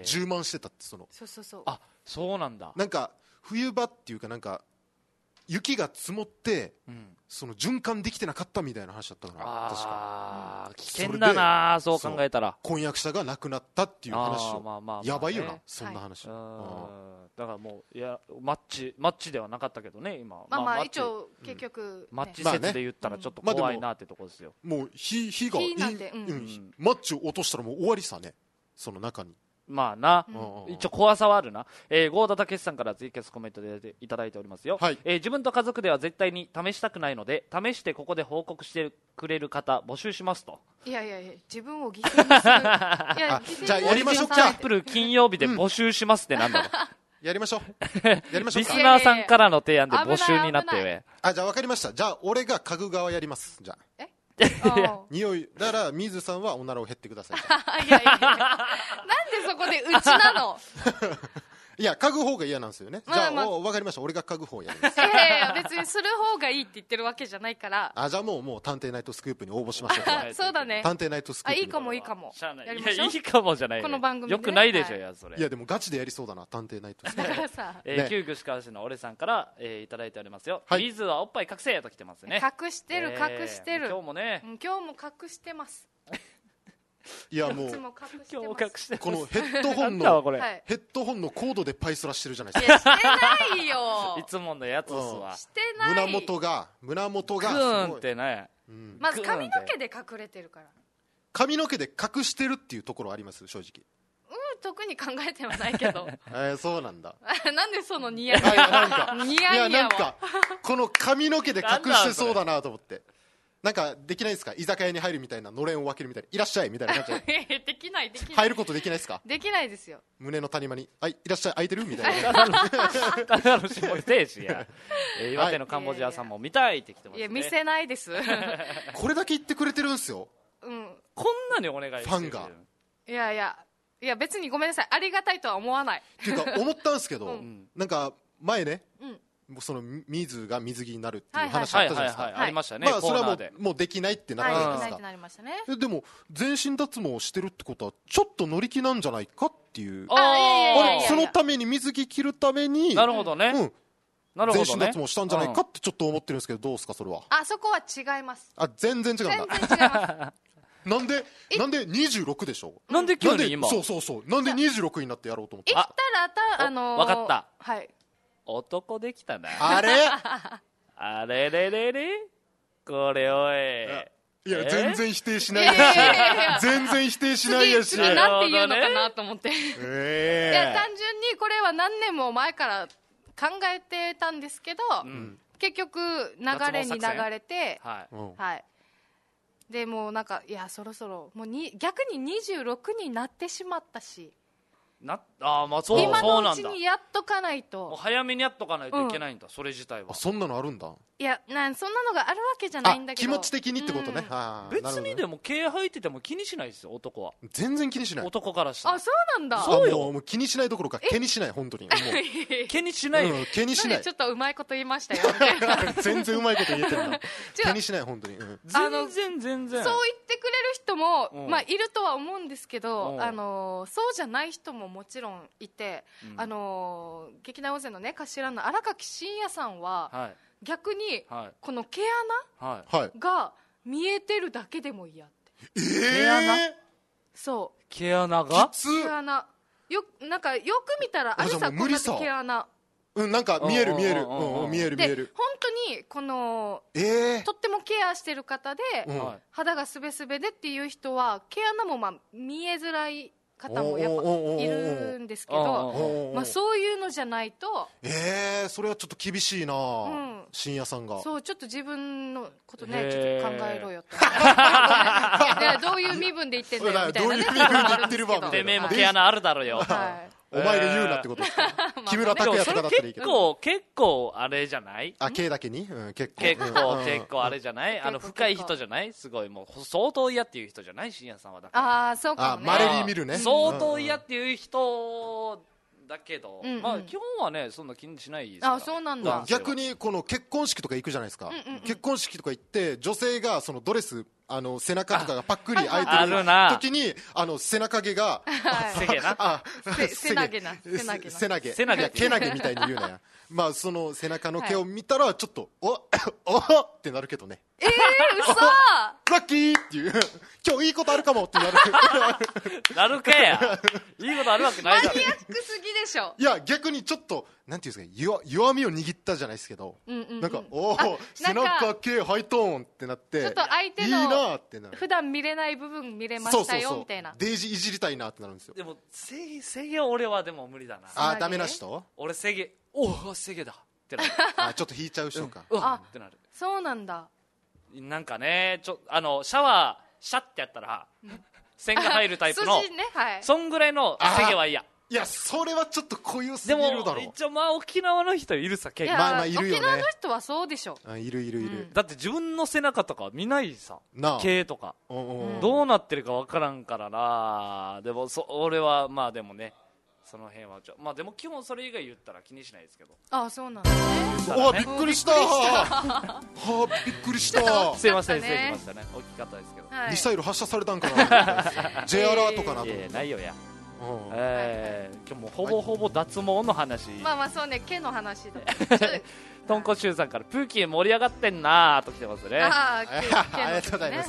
充満してたって。 そうなんだ。 なんか冬場っていうかなんか雪が積もって、その循環できてなかったみたいな話だったから。確か危険だな、そう考えたら。 婚約者が亡くなったっていう話を。やばいよな、そんな話。だからもうマッチではなかったけどね今。 一応結局マッチ説で言ったらちょっと怖いなってとこですよ。 もう火がマッチを落としたらもう終わりさね、その中に。 一応怖さはあるな。郷田武史さんからツイキャスコメントでいただいておりますよ。自分と家族では絶対に試したくないので試してここで報告してくれる方募集しますと。 いや自分を犠牲にする。 じゃあやりましょうか。 チャップル金曜日で募集しますってなんだろう。 やりましょう。 リスナーさんからの提案で募集になって。 じゃあ分かりました。じゃあ俺が家具側やります。じゃあ匂いだから水さんはおならを減ってください。 なんでそこでうちなの。 いや嗅ぐ方が嫌なんですよね。じゃあ分かりました、俺が嗅ぐ方やります。 いやいや別にする方がいいって言ってるわけじゃないから。 じゃあもう探偵ナイトスクープに応募しましょう。 そうだね。 探偵ナイトスクープ。 いいかもいいかも。 やりましょう。いやいいかもじゃない。 この番組よくないでしょやそれ。 いやでもガチでやりそうだな、探偵ナイトスクープ。 キューグシカワシの俺さんからいただいておりますよ。水はおっぱい隠せと来てますね。 隠してる隠してる。 今日もね。 今日も隠してます。 いやもう今日も隠してこのヘッドホンのコードでパイスラしてるじゃないですか。してないよ。 いつものやつっすわ。 してない。 胸元がグーンってね。 まず髪の毛で隠れてるから。 髪の毛で隠してるっていうところあります正直。 特に考えてはないけど。 そうなんだ。 なんでそのニヤニヤニヤニヤはこの髪の毛で隠してそうだなと思って。なんかできないですか、居酒屋に入るみたいな、のれんを分けるみたいな、いらっしゃいみたいな感じで。 できない入ることできないですか。 できないですよ。 胸の谷間にいらっしゃい、空いてるみたいな。 ただの下り停止や。岩手のカンボジアさんも見たいって来てますね。 いや見せないです。 これだけ言ってくれてるんですよ。 こんなにお願いしてる。 ファンが。 いや別にごめんなさい、ありがたいとは思わない。 っていうか思ったんですけど、なんか前ね。その水が水着になるっていう話あったじゃないですか。 ありましたね。 それはもうできないってなったじゃないですか。でも全身脱毛してるってことはちょっと乗り気なんじゃないかっていう。そのために水着着るために。 なるほどね。 全身脱毛したんじゃないかってちょっと思ってるんですけど、どうですかそれは。 そこは違います。 全然違うんだ。 全然違います。 なんで26でしょ。 なんで急に今。 そうなんで26になってやろうと思って。 生きたら分かった。 はい。 男できたな。 あれあれれれれこれおい。 いや全然否定しないやし。全然否定しないやし。 次なんて言うのかなと思って。いや単純にこれは何年も前から考えてたんですけど、結局流れに流れて、はい。でもうなんかいやそろそろもう逆に26になってしまったし。 そう今のなんだ。 うちにやっとかないと。 早めにやっとかないといけないんだ、それ自体は。 そんなのあるんだ。 いやそんなのがあるわけじゃないんだけど。 気持ち的にってことね。 別にでも毛生えてても気にしないですよ、男は。 全然気にしない。 男からしたら。 そうなんだ。 そうよ。 もう気にしないどころか毛にしない、本当に。 毛にしない。 毛にしない。 ちょっとうまいこと言いましたよ。 全然うまいこと言えてるな。毛にしない、本当に。 全然。 そう言ってくれる人もいるとは思うんですけど、そうじゃない人ももちろんいて、劇団大勢のね頭の荒垣真也さんは逆にこの毛穴が見えてるだけでも嫌って。 毛穴？ そう。 毛穴が？ 毛穴。なんかよく見たらあれさ、こんな毛穴。 なんか見える。見える。 で本当にこのとってもケアしてる方で肌がすべすべでっていう人は毛穴も見えづらい方もやっぱいるんですけど、そういうのじゃないと。 それはちょっと厳しいな、深夜さんが。 そうちょっと自分のことねちょっと考えろよってどういう身分で言ってんだよみたいなね。 どういう身分で言ってるわ。 てめえも毛穴あるだろよ。 お前が言うなってことですか。木村拓哉とかだったらいいけど。 結構あれじゃない？ 毛だけに結構あれじゃない？深い人じゃない？すごいもう相当嫌っていう人じゃない？深夜さんはだから。 そうかもね。 マレリー見るね。 相当嫌っていう人だけど、基本はねそんな気にしないですから。 そうなんだ。 逆にこの結婚式とか行くじゃないですか。結婚式とか行って女性がそのドレス背中とかがパックリ開いてる時に背中毛が背投げ毛投げみたいに言うなや。その背中の毛を見たらちょっとおってなるけどね。 嘘。 ラッキーっていう今日いいことあるかもってなる。 なるかや。いいことあるわけないだろ。 マニアックすぎでしょ。 いや逆にちょっとなんていうんですか、弱みを握ったじゃないですけど、なんか背中毛ハイトーンってなってちょっと相手のいいなってなる。 普段見れない部分見れましたよみたいな。 デージいじりたいなってなるんですよ。 でもせげ俺はでも無理だな。 ダメな人？ 俺せげせげだってなる。 ちょっと引いちゃう人か。 ってなる。 そうなんだ。 なんかねシャワーシャッてやったら線が入るタイプのそんぐらいのせげは嫌。 いやそれはちょっと濃ゆすぎるだろ。 でも一応沖縄の人いるさ結構。いるよね。 沖縄の人はそうでしょ。 いる。 だって自分の背中とか見ないさ。毛とかどうなってるか分からんからな。でも俺はでもねその辺はまあでも基本それ以外言ったら気にしないですけど。 あ、そうなんだね。 びっくりしたはあ、びっくりしたすいません、失礼しましたね、大きかったですけど、 ミサイル発射されたんかなJ アラートかなと思って。 ないよや。今日もほぼほぼ脱毛の話。 まあまあそうね、毛の話だ。 とんこしゅうさんからプーキー盛り上がってんなーと来てますね。 ありがとうございます。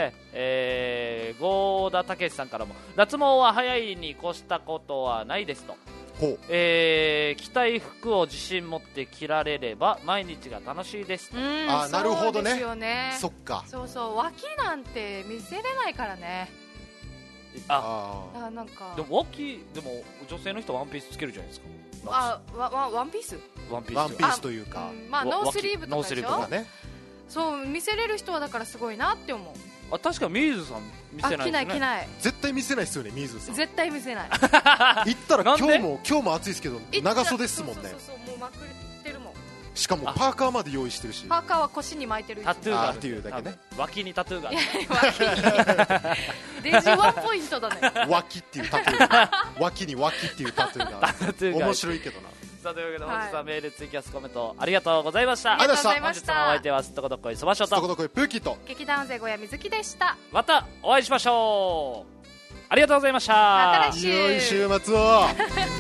郷田武さんからも脱毛は早いに越したことはないですと。着たい服を自信持って着られれば毎日が楽しいですと。 あ、なるほどね。 そうですよね。 そっか。 そうそう、脇なんて見せれないからね。なんかでも脇でも女性の人ワンピースつけるじゃないですか。 ワンピース？ ワンピースというか、 まあノースリーブとかでしょ。 ね。 そう見せれる人はだからすごいなって思う。 あ、確かミーズさん見せないですね。 着ない絶対見せないですよね、ミーズさん。 絶対見せない。 行ったら今日も暑いですけど長袖ですもんね。 そうもうまくってるもん。 しかもパーカーまで用意してるし。 パーカーは腰に巻いてる。 タトゥーがあるっていうだけね。 脇にタトゥーがある。 デジワンポイントだね。 脇っていうタトゥーが。脇に脇っていうタトゥーが。面白いけどな。 さあというわけで本日はメール、ツイキャス、コメントありがとうございました。 ありがとうございました。 本日のお相手はすっとこどっこいそばしょとすっとこどっこいプーキーと劇団勢小屋水木でした。 またお会いしましょう。ありがとうございました。 また来週。 良い週末を。